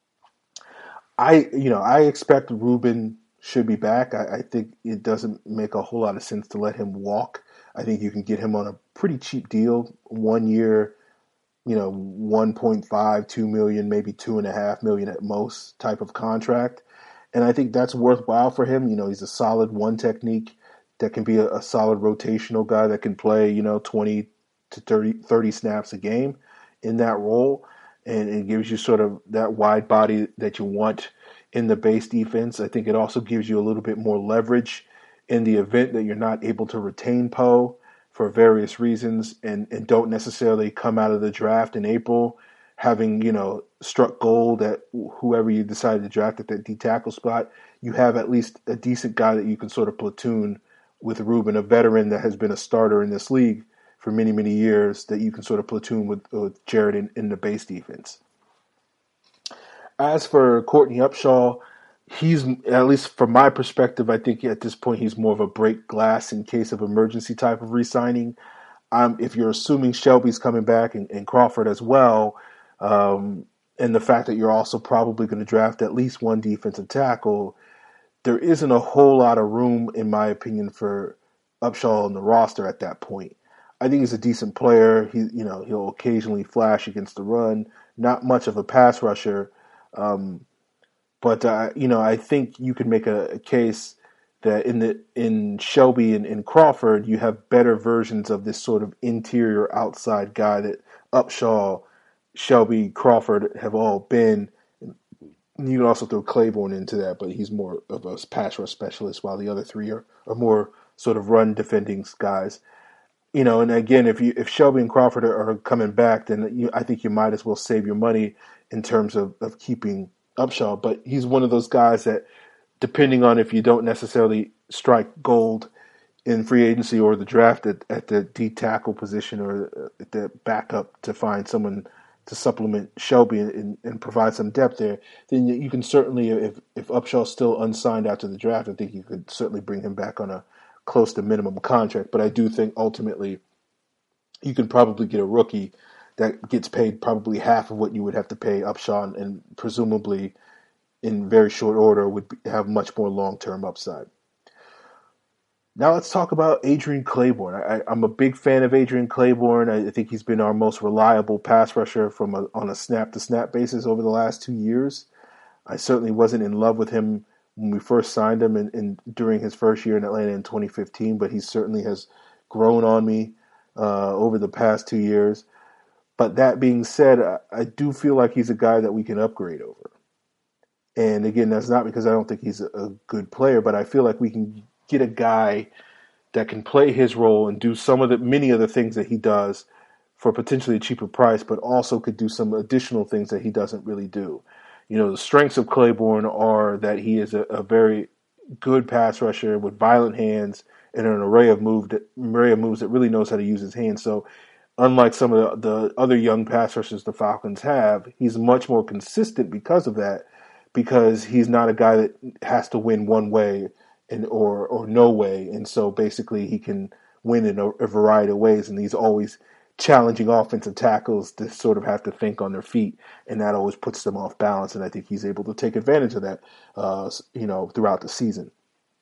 I you know I expect Rubin should be back. I, I think it doesn't make a whole lot of sense to let him walk. I think you can get him on a pretty cheap deal, one year, you know, one point five, two million, maybe two and a half million at most type of contract. And I think that's worthwhile for him. You know, he's a solid one technique that can be a, a solid rotational guy that can play, you know, twenty to thirty, thirty snaps a game in that role. And it gives you sort of that wide body that you want in the base defense. I think it also gives you a little bit more leverage in the event that you're not able to retain Poe for various reasons and, and don't necessarily come out of the draft in April having, you know, struck gold at whoever you decided to draft at that D tackle spot. You have at least a decent guy that you can sort of platoon with Rubin, a veteran that has been a starter in this league for many, many years, that you can sort of platoon with, with Jared in, in the base defense. As for Courtney Upshaw, he's, at least from my perspective, I think at this point he's more of a break glass in case of emergency type of re-signing. Um, if you're assuming Shelby's coming back and, and Crawford as well, um, and the fact that you're also probably going to draft at least one defensive tackle, there isn't a whole lot of room, in my opinion, for Upshaw on the roster at that point. I think he's a decent player. He, you know, he'll occasionally flash against the run. Not much of a pass rusher, um, but uh, you know, I think you can make a, a case that in the in Shelby and in Crawford, you have better versions of this sort of interior outside guy that Upshaw, Shelby, Crawford have all been. You can also throw Claiborne into that, but he's more of a pass rush specialist, while the other three are, are more sort of run defending guys. You know, and again, if you if Shelby and Crawford are, are coming back, then you, I think you might as well save your money in terms of, of keeping Upshaw. But he's one of those guys that, depending on if you don't necessarily strike gold in free agency or the draft at, at the D tackle position or at the backup to find someone to supplement Shelby and, and provide some depth there, then you can certainly, if if Upshaw's still unsigned after the draft, I think you could certainly bring him back on a close to minimum contract. But I do think ultimately you can probably get a rookie that gets paid probably half of what you would have to pay Upshaw, and presumably in very short order would have much more long-term upside. Now let's talk about Adrian Claiborne. I, I'm a big fan of Adrian Claiborne. I think he's been our most reliable pass rusher from a, on a snap-to-snap basis over the last two years. I certainly wasn't in love with him when we first signed him and, and during his first year in Atlanta in twenty fifteen, but he certainly has grown on me uh, over the past two years. But that being said, I, I do feel like he's a guy that we can upgrade over. And again, that's not because I don't think he's a, a good player, but I feel like we can get a guy that can play his role and do some of the many of the things that he does for potentially a cheaper price, but also could do some additional things that he doesn't really do. You know, the strengths of Claiborne are that he is a, a very good pass rusher with violent hands and an array of move that, array of moves that really knows how to use his hands. So unlike some of the, the other young pass rushers the Falcons have, he's much more consistent because of that, because he's not a guy that has to win one way and or or no way. And so basically he can win in a, a variety of ways, and he's always challenging offensive tackles to sort of have to think on their feet, and that always puts them off balance, and I think he's able to take advantage of that uh, you know, throughout the season.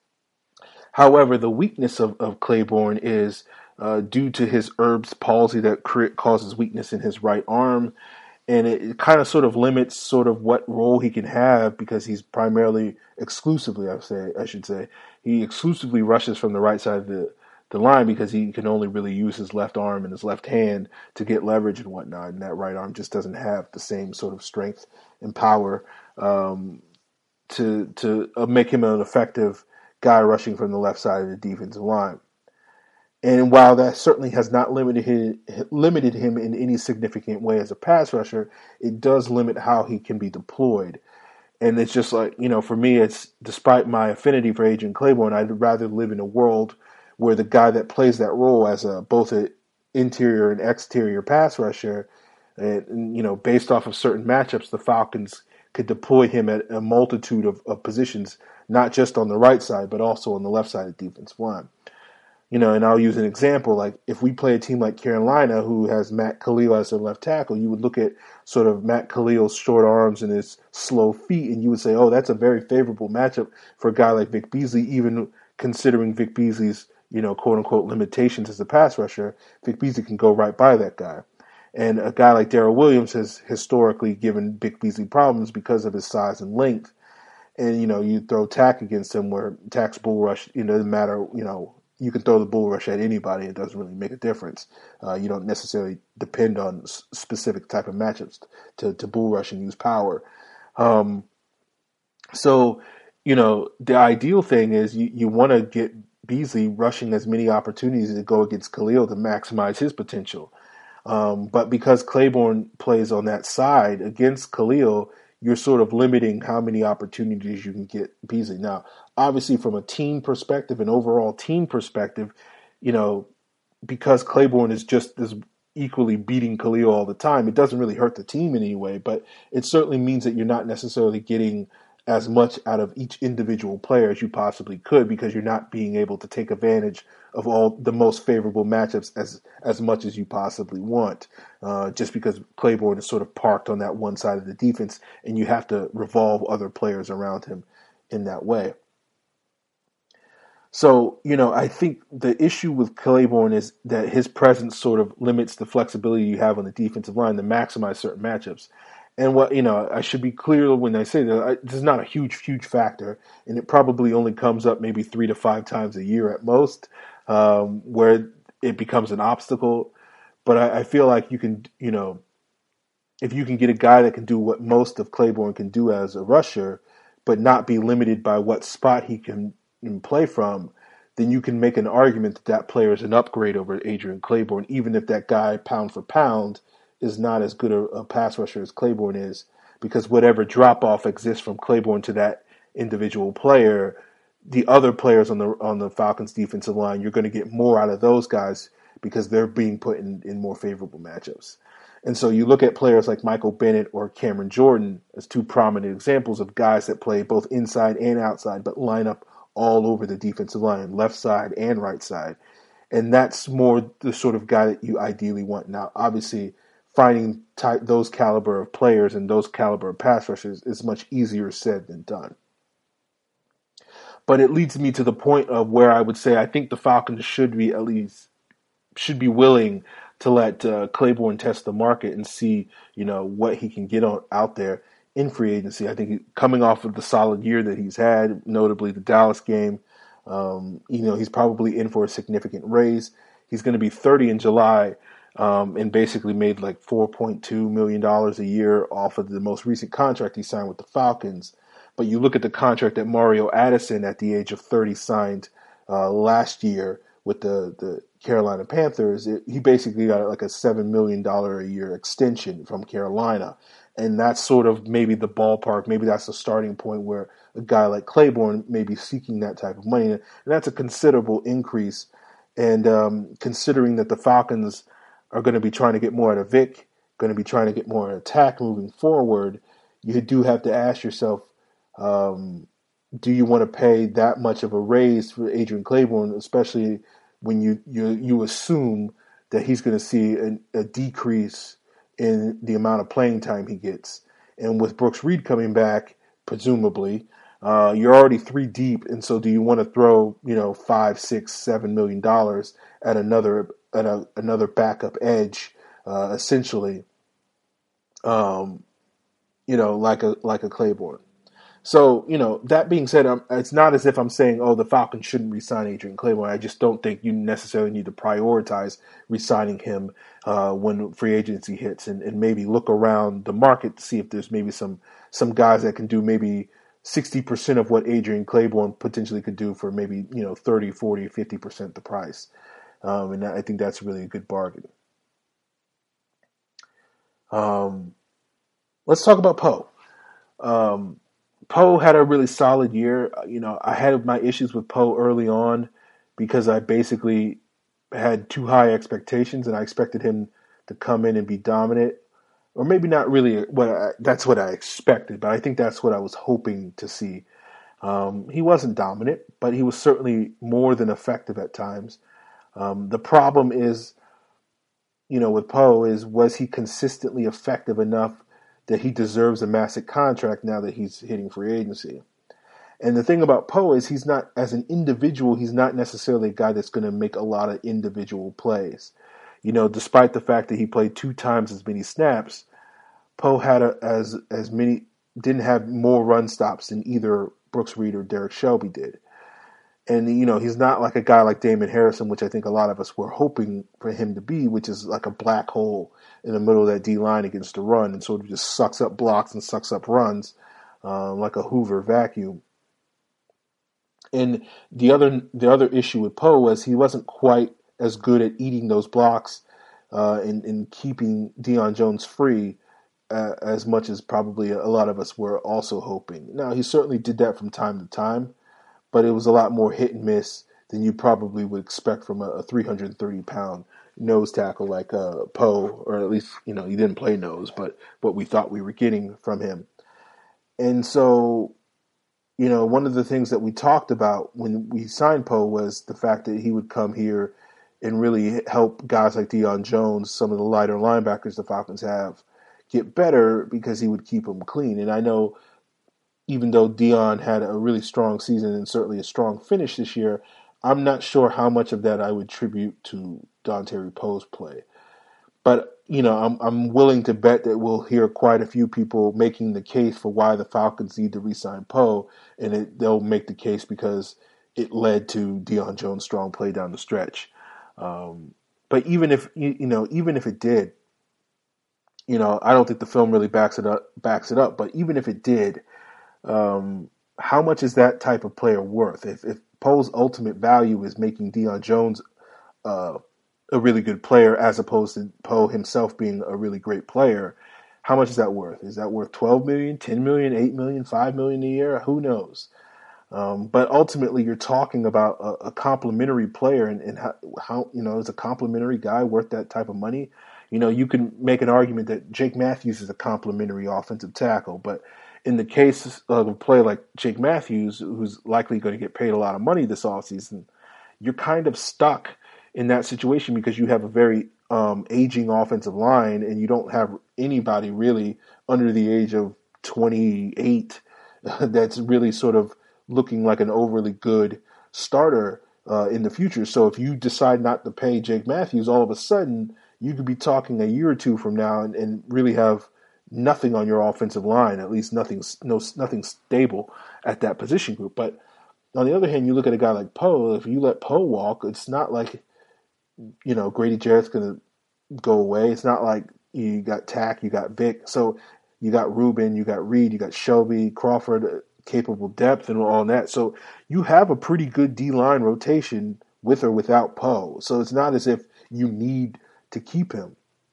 However, the weakness of, of Claiborne is uh, due to his Erb's palsy that cre- causes weakness in his right arm. And it, it kind of sort of limits sort of what role he can have, because he's primarily, exclusively, I say, I should say, he exclusively rushes from the right side of the, the line, because he can only really use his left arm and his left hand to get leverage and whatnot. And that right arm just doesn't have the same sort of strength and power um, to to uh, make him an effective guy rushing from the left side of the defensive line. And while that certainly has not limited him, limited him in any significant way as a pass rusher, it does limit how he can be deployed. And it's just like, you know, for me, it's despite my affinity for Adrian Claiborne, I'd rather live in a world where the guy that plays that role as a both an interior and exterior pass rusher, and, you know, based off of certain matchups, the Falcons could deploy him at a multitude of, of positions, not just on the right side, but also on the left side of the defensive line. You know, and I'll use an example, like if we play a team like Carolina who has Matt Khalil as their left tackle, you would look at sort of Matt Khalil's short arms and his slow feet, and you would say, oh, that's a very favorable matchup for a guy like Vic Beasley, even considering Vic Beasley's, you know, quote-unquote limitations as a pass rusher. Vic Beasley can go right by that guy. And a guy like Darrell Williams has historically given Vic Beasley problems because of his size and length. And, you know, you throw tack against him where tack's bull rush, you know, doesn't matter, you know, you can throw the bull rush at anybody. It doesn't really make a difference. Uh, you don't necessarily depend on s- specific type of matchups to, to bull rush and use power. Um, so, you know, the ideal thing is you, you want to get Beasley rushing as many opportunities to go against Khalil to maximize his potential. Um, but because Claiborne plays on that side against Khalil, you're sort of limiting how many opportunities you can get Beasley. Now, obviously, from a team perspective, an overall team perspective, you know, because Claiborne is just as equally beating Khalil all the time, it doesn't really hurt the team in any way, but it certainly means that you're not necessarily getting as much out of each individual player as you possibly could, because you're not being able to take advantage of all the most favorable matchups as as much as you possibly want, uh, just because Claiborne is sort of parked on that one side of the defense, and you have to revolve other players around him in that way. So, you know, I think the issue with Claiborne is that his presence sort of limits the flexibility you have on the defensive line to maximize certain matchups. And what, you know, I should be clear when I say that this is not a huge, huge factor, and it probably only comes up maybe three to five times a year at most, um, where it becomes an obstacle. But I, I feel like you can, you know, if you can get a guy that can do what most of Claiborne can do as a rusher, but not be limited by what spot he can play from, then you can make an argument that that player is an upgrade over Adrian Claiborne, even if that guy, pound for pound, is not as good a, a pass rusher as Claiborne is, because whatever drop-off exists from Claiborne to that individual player, the other players on the on the Falcons' defensive line, you're going to get more out of those guys because they're being put in, in more favorable matchups. And so you look at players like Michael Bennett or Cameron Jordan as two prominent examples of guys that play both inside and outside, but line up all over the defensive line, left side and right side. And that's more the sort of guy that you ideally want. Now, obviously, finding type, those caliber of players and those caliber of pass rushers is much easier said than done. But it leads me to the point of where I would say I think the Falcons should be at least should be willing to let uh, Claiborne test the market and see, you know, what he can get on, out there in free agency. I think coming off of the solid year that he's had, notably the Dallas game, um, you know, he's probably in for a significant raise. He's going to be thirty in July um, and basically made like four point two million dollars a year off of the most recent contract he signed with the Falcons. But you look at the contract that Mario Addison at the age of thirty signed uh, last year with the, the Carolina Panthers, it, he basically got like a seven million dollars a year extension from Carolina. And that's sort of maybe the ballpark. Maybe that's the starting point where a guy like Claiborne may be seeking that type of money. And that's a considerable increase. And um, considering that the Falcons are going to be trying to get more out of Vic, going to be trying to get more attack moving forward, you do have to ask yourself, um, do you want to pay that much of a raise for Adrian Claiborne, especially when you you, you assume that he's going to see a, a decrease in the amount of playing time he gets. And with Brooks Reed coming back, presumably, uh, you're already three deep. And so do you want to throw, you know, five, six, seven million dollars at another at a, another backup edge, uh, essentially, um, you know, like a like a Claiborne. So, you know, that being said, I'm, it's not as if I'm saying, oh, the Falcons shouldn't re-sign Adrian Claiborne. I just don't think you necessarily need to prioritize re-signing him uh, when free agency hits, and, and maybe look around the market to see if there's maybe some some guys that can do maybe sixty percent of what Adrian Claiborne potentially could do for maybe, you know, thirty, forty, fifty percent the price. Um, and I think that's really a good bargain. Um, let's talk about Poe. Um, Poe had a really solid year. You know, I had my issues with Poe early on because I basically had too high expectations, and I expected him to come in and be dominant, or maybe not really. What I, that's what I expected, but I think that's what I was hoping to see. Um, he wasn't dominant, but he was certainly more than effective at times. Um, the problem is, you know, with Poe is was he consistently effective enough that he deserves a massive contract now that he's hitting free agency. And the thing about Poe is he's not, as an individual, he's not necessarily a guy that's going to make a lot of individual plays. You know, despite the fact that he played two times as many snaps, Poe had a, as as many, didn't have more run stops than either Brooks Reed or Derek Shelby did. And, you know, he's not like a guy like Damon Harrison, which I think a lot of us were hoping for him to be, which is like a black hole in the middle of that D-line against the run and sort of just sucks up blocks and sucks up runs uh, like a Hoover vacuum. And the other the other issue with Poe was he wasn't quite as good at eating those blocks uh, and, and keeping Deion Jones free uh, as much as probably a lot of us were also hoping. Now, he certainly did that from time to time, but it was a lot more hit and miss than you probably would expect from a three hundred thirty pound nose tackle like uh, Poe, or at least, you know, he didn't play nose, but what we thought we were getting from him. And so, you know, one of the things that we talked about when we signed Poe was the fact that he would come here and really help guys like Deion Jones, some of the lighter linebackers the Falcons have, get better because he would keep them clean. And I know even though Dion had a really strong season and certainly a strong finish this year, I'm not sure how much of that I would attribute to Dontari Poe's play. But, you know, I'm I'm willing to bet that we'll hear quite a few people making the case for why the Falcons need to re-sign Poe, and it, they'll make the case because it led to Deion Jones' strong play down the stretch. Um, but even if you, you know, even if it did, you know, I don't think the film really backs it up. Backs it up. But even if it did, um, how much is that type of player worth? If if Poe's ultimate value is making Deion Jones uh, a really good player, as opposed to Poe himself being a really great player, how much is that worth? Is that worth twelve million, ten million, eight million, five million a year? Who knows? Um, but ultimately, you're talking about a, a complimentary player, and, and how, how you know is a complimentary guy worth that type of money? You know, you can make an argument that Jake Matthews is a complimentary offensive tackle, but in the case of a player like Jake Matthews, who's likely going to get paid a lot of money this offseason, you're kind of stuck in that situation because you have a very um, aging offensive line, and you don't have anybody really under the age of twenty-eight that's really sort of looking like an overly good starter uh, in the future. So if you decide not to pay Jake Matthews, all of a sudden you could be talking a year or two from now and, and really have nothing on your offensive line, at least nothing, no, nothing stable at that position group. But on the other hand, you look at a guy like Poe. If you let Poe walk, it's not like, you know, Grady Jarrett's going to go away. It's not like you got Tack, you got Vic. So you got Rubin, you got Reed, you got Shelby, Crawford, capable depth and all that. So you have a pretty good D-line rotation with or without Poe. So it's not as if you need to keep him.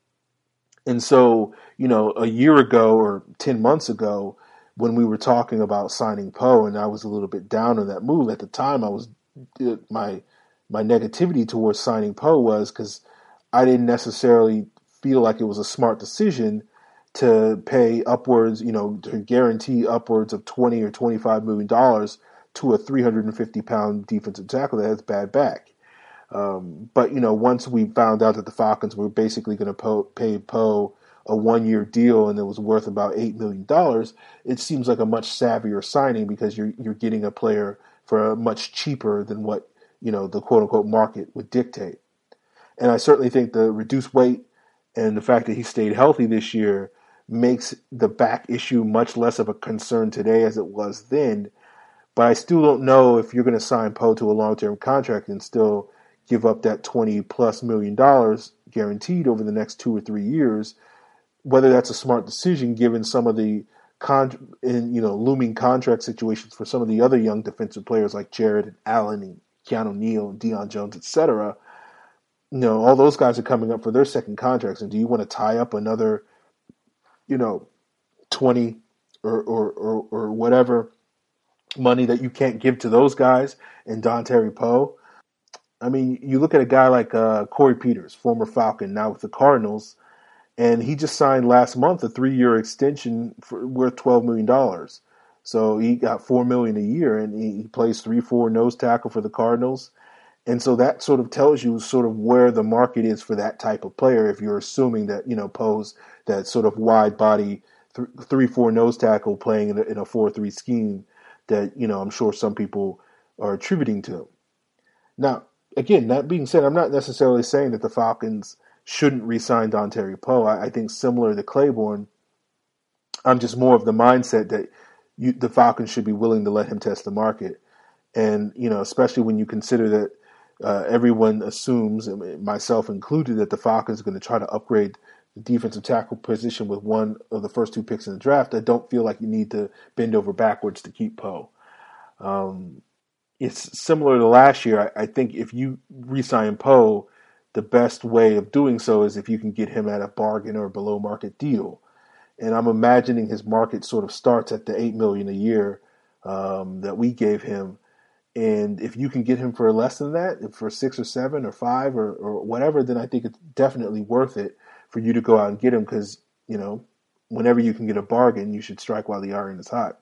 And so, you know, a year ago or ten months ago, when we were talking about signing Poe, and I was a little bit down on that move at the time, I was my my negativity towards signing Poe was because I didn't necessarily feel like it was a smart decision to pay upwards, you know, to guarantee upwards of twenty or twenty-five million dollars to a three hundred fifty pound defensive tackle that has bad back. Um, but, you know, once we found out that the Falcons were basically going to po- pay Poe a one-year deal and it was worth about eight million dollars, it seems like a much savvier signing because you're you're getting a player for a much cheaper than what, you know, the quote-unquote market would dictate. And I certainly think the reduced weight and the fact that he stayed healthy this year makes the back issue much less of a concern today as it was then. But I still don't know if you're going to sign Poe to a long-term contract and still give up that twenty plus million dollars guaranteed over the next two or three years, whether that's a smart decision given some of the con- in, you know, looming contract situations for some of the other young defensive players like Jared and Allen and Keanu Neal and Deion Jones, et cetera. You know, all those guys are coming up for their second contracts, and do you want to tie up another, you know, twenty or or, or, or whatever money that you can't give to those guys and Dontari Poe? I mean, you look at a guy like uh, Corey Peters, former Falcon, now with the Cardinals, and he just signed last month a three-year extension for worth twelve million dollars. So he got four million dollars a year, and he, he plays three four nose tackle for the Cardinals. And so that sort of tells you sort of where the market is for that type of player if you're assuming that, you know, Poe's that sort of wide body three four nose tackle playing in a, in a four three scheme that, you know, I'm sure some people are attributing to him. Now, again, that being said, I'm not necessarily saying that the Falcons shouldn't re-sign Dontari Poe. I, I think similar to Claiborne, I'm just more of the mindset that you, the Falcons should be willing to let him test the market. And, you know, especially when you consider that uh, everyone assumes, myself included, that the Falcons are going to try to upgrade the defensive tackle position with one of the first two picks in the draft. I don't feel like you need to bend over backwards to keep Poe. Um, it's similar to last year. I, I think if you re-sign Poe, the best way of doing so is if you can get him at a bargain or below market deal. And I'm imagining his market sort of starts at the eight million dollars a year um, that we gave him. And if you can get him for less than that, for six or seven or five or, or whatever, then I think it's definitely worth it for you to go out and get him because, you know, whenever you can get a bargain, you should strike while the iron is hot.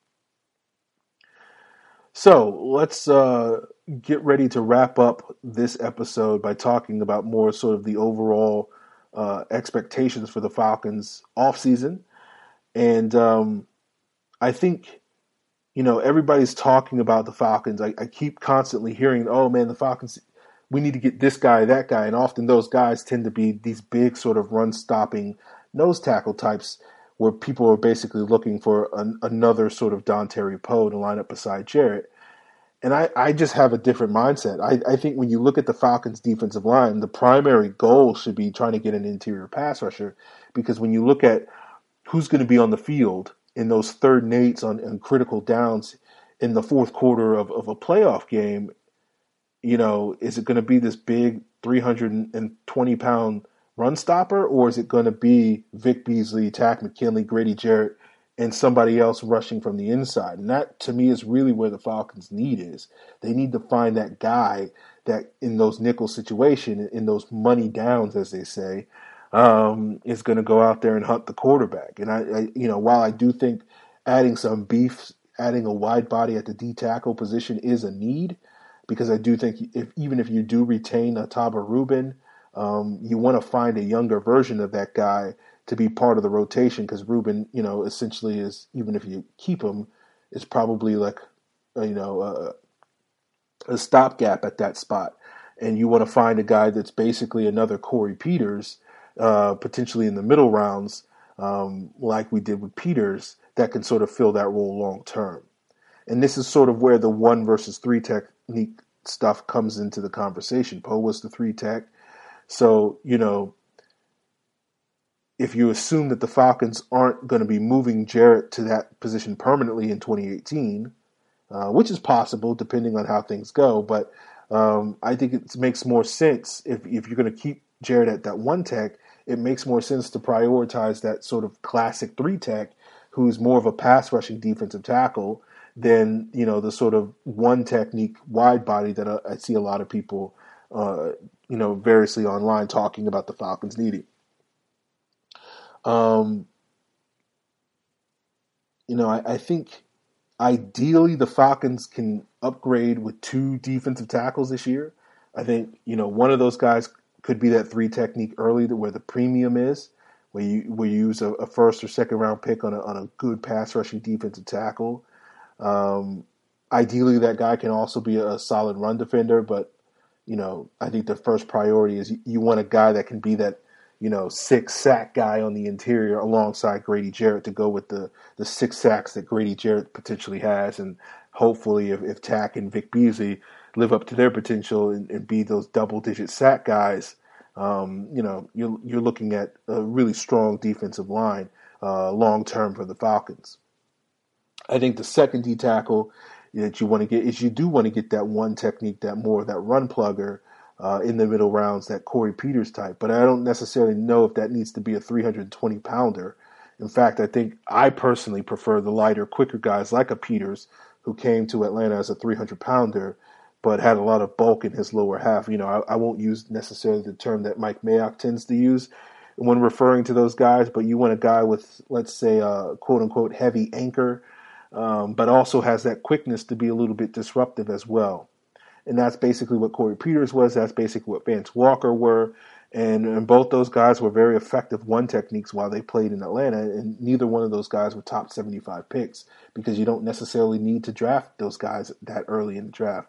So let's uh, get ready to wrap up this episode by talking about more sort of the overall uh, expectations for the Falcons offseason. And um, I think you know, everybody's talking about the Falcons. I, I keep constantly hearing, oh man, the Falcons, we need to get this guy, that guy. And often those guys tend to be these big sort of run stopping nose tackle types where people are basically looking for an, another sort of Dontari Poe to line up beside Jarrett. And I, I just have a different mindset. I, I think when you look at the Falcons' defensive line, the primary goal should be trying to get an interior pass rusher, because when you look at who's going to be on the field in those third and eights on, on critical downs in the fourth quarter of, of a playoff game, you know, is it going to be this big three hundred twenty pound run stopper, or is it going to be Vic Beasley, Takk McKinley, Grady Jarrett, and somebody else rushing from the inside? And that, to me, is really where the Falcons' need is. They need to find that guy that in those nickel situation, in those money downs, as they say, um, is going to go out there and hunt the quarterback. And I, I, you know, while I do think adding some beef, adding a wide body at the D tackle position is a need, because I do think if even if you do retain a Taba Rubin, um, you want to find a younger version of that guy to be part of the rotation, because Rubin, you know, essentially is, even if you keep him, is probably like, you know, a, a stopgap at that spot. And you want to find a guy that's basically another Corey Peters, uh, potentially in the middle rounds, um, like we did with Peters, that can sort of fill that role long term. And this is sort of where the one versus three technique stuff comes into the conversation. Poe was the three tech. So, you know, if you assume that the Falcons aren't going to be moving Jarrett to that position permanently in twenty eighteen, uh, which is possible depending on how things go, but um, I think it makes more sense if, if you're going to keep Jarrett at that one tech, it makes more sense to prioritize that sort of classic three tech who's more of a pass rushing defensive tackle than, you know, the sort of one technique wide body that I, I see a lot of people, uh, you know, variously online talking about the Falcons needing. Um, you know, I, I think ideally the Falcons can upgrade with two defensive tackles this year. I think, you know, one of those guys could be that three technique early, where the premium is, where you where you use a, a first or second round pick on a on a good pass rushing defensive tackle. Um, ideally, that guy can also be a solid run defender, but you know, I think the first priority is you, you want a guy that can be that, you know, six sack guy on the interior alongside Grady Jarrett to go with the, the six sacks that Grady Jarrett potentially has. And hopefully if, if Takk and Vic Beasley live up to their potential and, and be those double digit sack guys, um, you know, you're, you're looking at a really strong defensive line uh, long term for the Falcons. I think the second D tackle that you want to get is you do want to get that one technique, that more, that run plugger, Uh, in the middle rounds, that Corey Peters type. But I don't necessarily know if that needs to be a three hundred twenty pounder. In fact, I think I personally prefer the lighter, quicker guys like a Peters, who came to Atlanta as a three hundred pounder, but had a lot of bulk in his lower half. You know, I, I won't use necessarily the term that Mike Mayock tends to use when referring to those guys, but you want a guy with, let's say, a quote-unquote heavy anchor, um, but also has that quickness to be a little bit disruptive as well. And that's basically what Corey Peters was. That's basically what Vance Walker were. And, and both those guys were very effective one techniques while they played in Atlanta. And neither one of those guys were top seventy-five picks, because you don't necessarily need to draft those guys that early in the draft.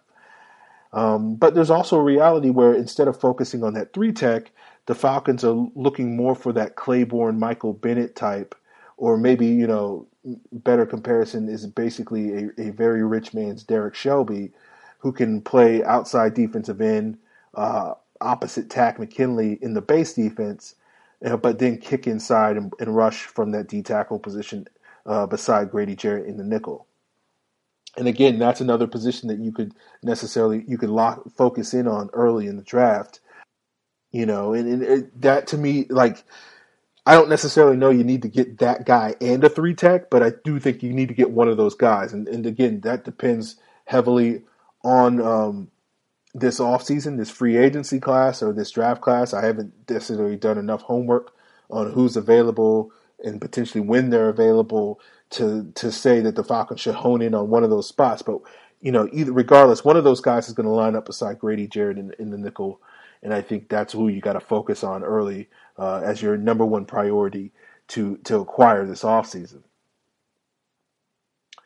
Um, but there's also a reality where instead of focusing on that three tech, the Falcons are looking more for that Claiborne, Michael Bennett type, or maybe, you know, better comparison is basically a, a very rich man's Derek Shelby, who can play outside defensive end, uh, opposite Takk McKinley in the base defense, uh, but then kick inside and, and rush from that D tackle position uh, beside Grady Jarrett in the nickel. And again, that's another position that you could necessarily you could lock focus in on early in the draft. You know, and, and it, that to me, like, I don't necessarily know you need to get that guy and a three tech, but I do think you need to get one of those guys. And, and again, that depends heavily on um, this offseason, this free agency class or this draft class. I haven't necessarily done enough homework on who's available and potentially when they're available to to say that the Falcons should hone in on one of those spots. But, you know, either regardless, one of those guys is going to line up beside Grady Jarrett in, in the nickel, and I think that's who you got to focus on early uh, as your number one priority to, to acquire this offseason.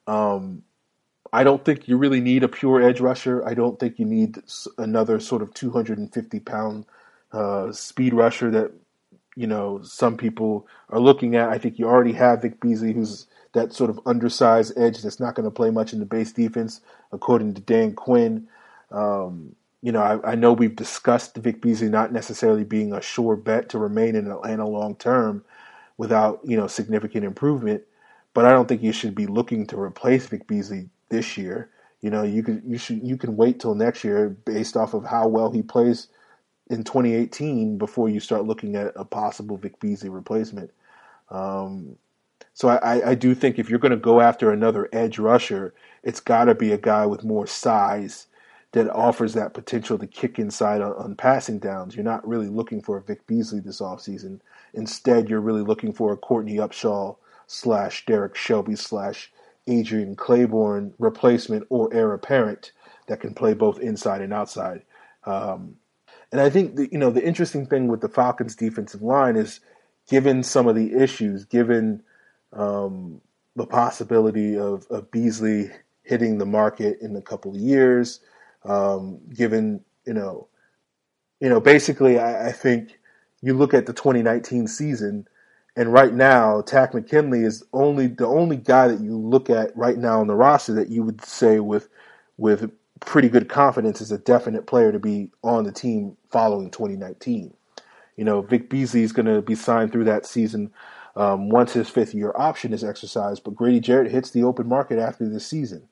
Um, I don't think you really need a pure edge rusher. I don't think you need another sort of two hundred fifty pound uh, speed rusher that, you know, some people are looking at. I think you already have Vic Beasley, who's that sort of undersized edge that's not going to play much in the base defense, according to Dan Quinn. Um, you know, I, I know we've discussed Vic Beasley not necessarily being a sure bet to remain in Atlanta long term without, you know, significant improvement, but I don't think you should be looking to replace Vic Beasley this year. You know, you can you should you can wait till next year based off of how well he plays in twenty eighteen before you start looking at a possible Vic Beasley replacement. Um, so I, I do think if you're going to go after another edge rusher, it's got to be a guy with more size that offers that potential to kick inside on, on passing downs. You're not really looking for a Vic Beasley this offseason. Instead, you're really looking for a Courtney Upshaw slash Derek Shelby slash Adrian Claiborne replacement or heir apparent that can play both inside and outside. Um, and I think the, you know the interesting thing with the Falcons' defensive line is, given some of the issues, given um, the possibility of, of Beasley hitting the market in a couple of years, um, given you know, you know, basically, I, I think you look at the twenty nineteen season. And right now, Takk McKinley is only the only guy that you look at right now on the roster that you would say with with pretty good confidence is a definite player to be on the team following twenty nineteen. You know, Vic Beasley is going to be signed through that season um, once his fifth year option is exercised, but Grady Jarrett hits the open market after this season.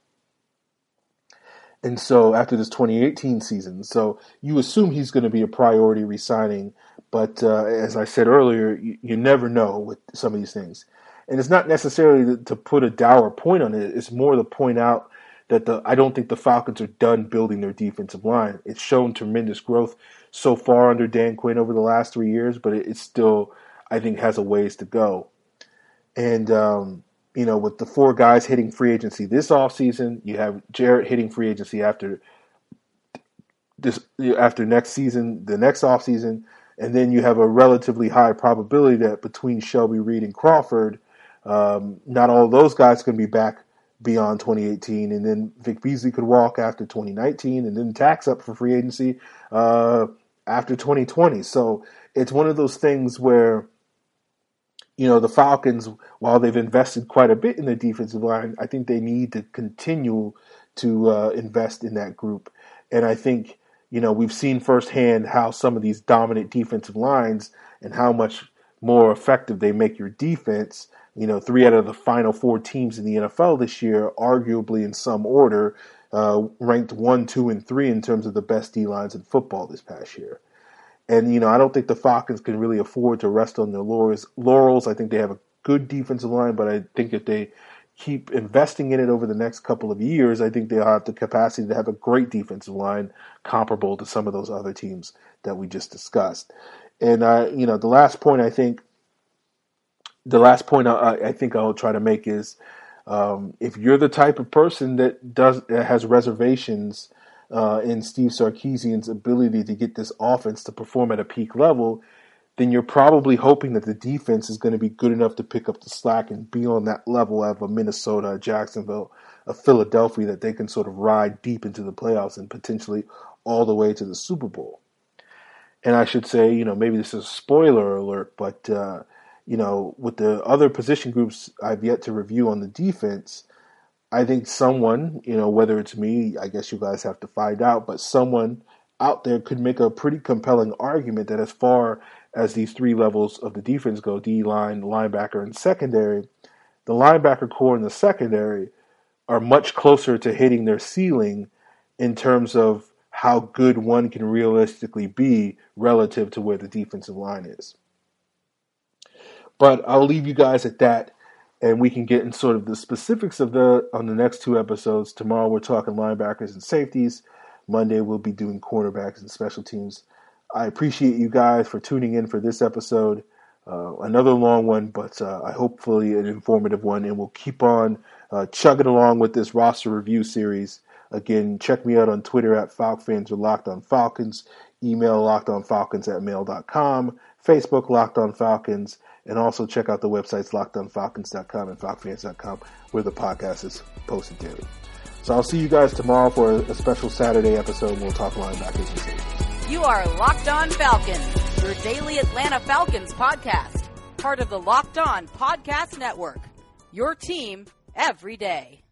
And so after this twenty eighteen season, so you assume he's going to be a priority re-signing. But uh, as I said earlier, you, you never know with some of these things. And it's not necessarily to, to put a dour point on it. It's more to point out that the I don't think the Falcons are done building their defensive line. It's shown tremendous growth so far under Dan Quinn over the last three years, but it, it still, I think, has a ways to go. And, um, you know, with the four guys hitting free agency this offseason, you have Jarrett hitting free agency after this after next season, the next offseason. And then you have a relatively high probability that between Shelby, Reed, and Crawford, um, not all of those guys can be back beyond twenty eighteen. And then Vic Beasley could walk after twenty nineteen, and then Tack's up for free agency uh, after twenty twenty. So it's one of those things where, you know, the Falcons, while they've invested quite a bit in their defensive line, I think they need to continue to uh, invest in that group. And I think, you know, we've seen firsthand how some of these dominant defensive lines and how much more effective they make your defense. You know, three out of the final four teams in the N F L this year, arguably in some order, uh, ranked one, two, and three in terms of the best D-lines in football this past year. And, you know, I don't think the Falcons can really afford to rest on their laurels. I think they have a good defensive line, but I think if they keep investing in it over the next couple of years, I think they'll have the capacity to have a great defensive line comparable to some of those other teams that we just discussed. And, uh, you know, the last point I think, the last point I, I think I'll try to make is um, if you're the type of person that does that has reservations uh, in Steve Sarkisian's ability to get this offense to perform at a peak level, then you're probably hoping that the defense is going to be good enough to pick up the slack and be on that level of a Minnesota, a Jacksonville, a Philadelphia that they can sort of ride deep into the playoffs and potentially all the way to the Super Bowl. And I should say, you know, maybe this is a spoiler alert, but, uh, you know, with the other position groups I've yet to review on the defense, I think someone, you know, whether it's me, I guess you guys have to find out, but someone out there could make a pretty compelling argument that as far as these three levels of the defense go, D-line, linebacker, and secondary, the linebacker core and the secondary are much closer to hitting their ceiling in terms of how good one can realistically be relative to where the defensive line is. But I'll leave you guys at that, and we can get in sort of the specifics of the on the next two episodes. Tomorrow we're talking linebackers and safeties. Monday we'll be doing cornerbacks and special teams. I appreciate you guys for tuning in for this episode. Uh, another long one, but uh, I hopefully an informative one, and we'll keep on uh, chugging along with this roster review series Again, check me out on Twitter at FalcFans or Locked On Falcons. Email lockedonfalcons at mail dot com. Facebook, Locked On Falcons. And also check out the websites locked on falcons dot com and falcon fans dot com, where the podcast is posted daily. So I'll see you guys tomorrow for a special Saturday episode, and we'll talk linebackers and safeties. You are Locked On Falcons, your daily Atlanta Falcons podcast, part of the Locked On Podcast Network. Your team every day.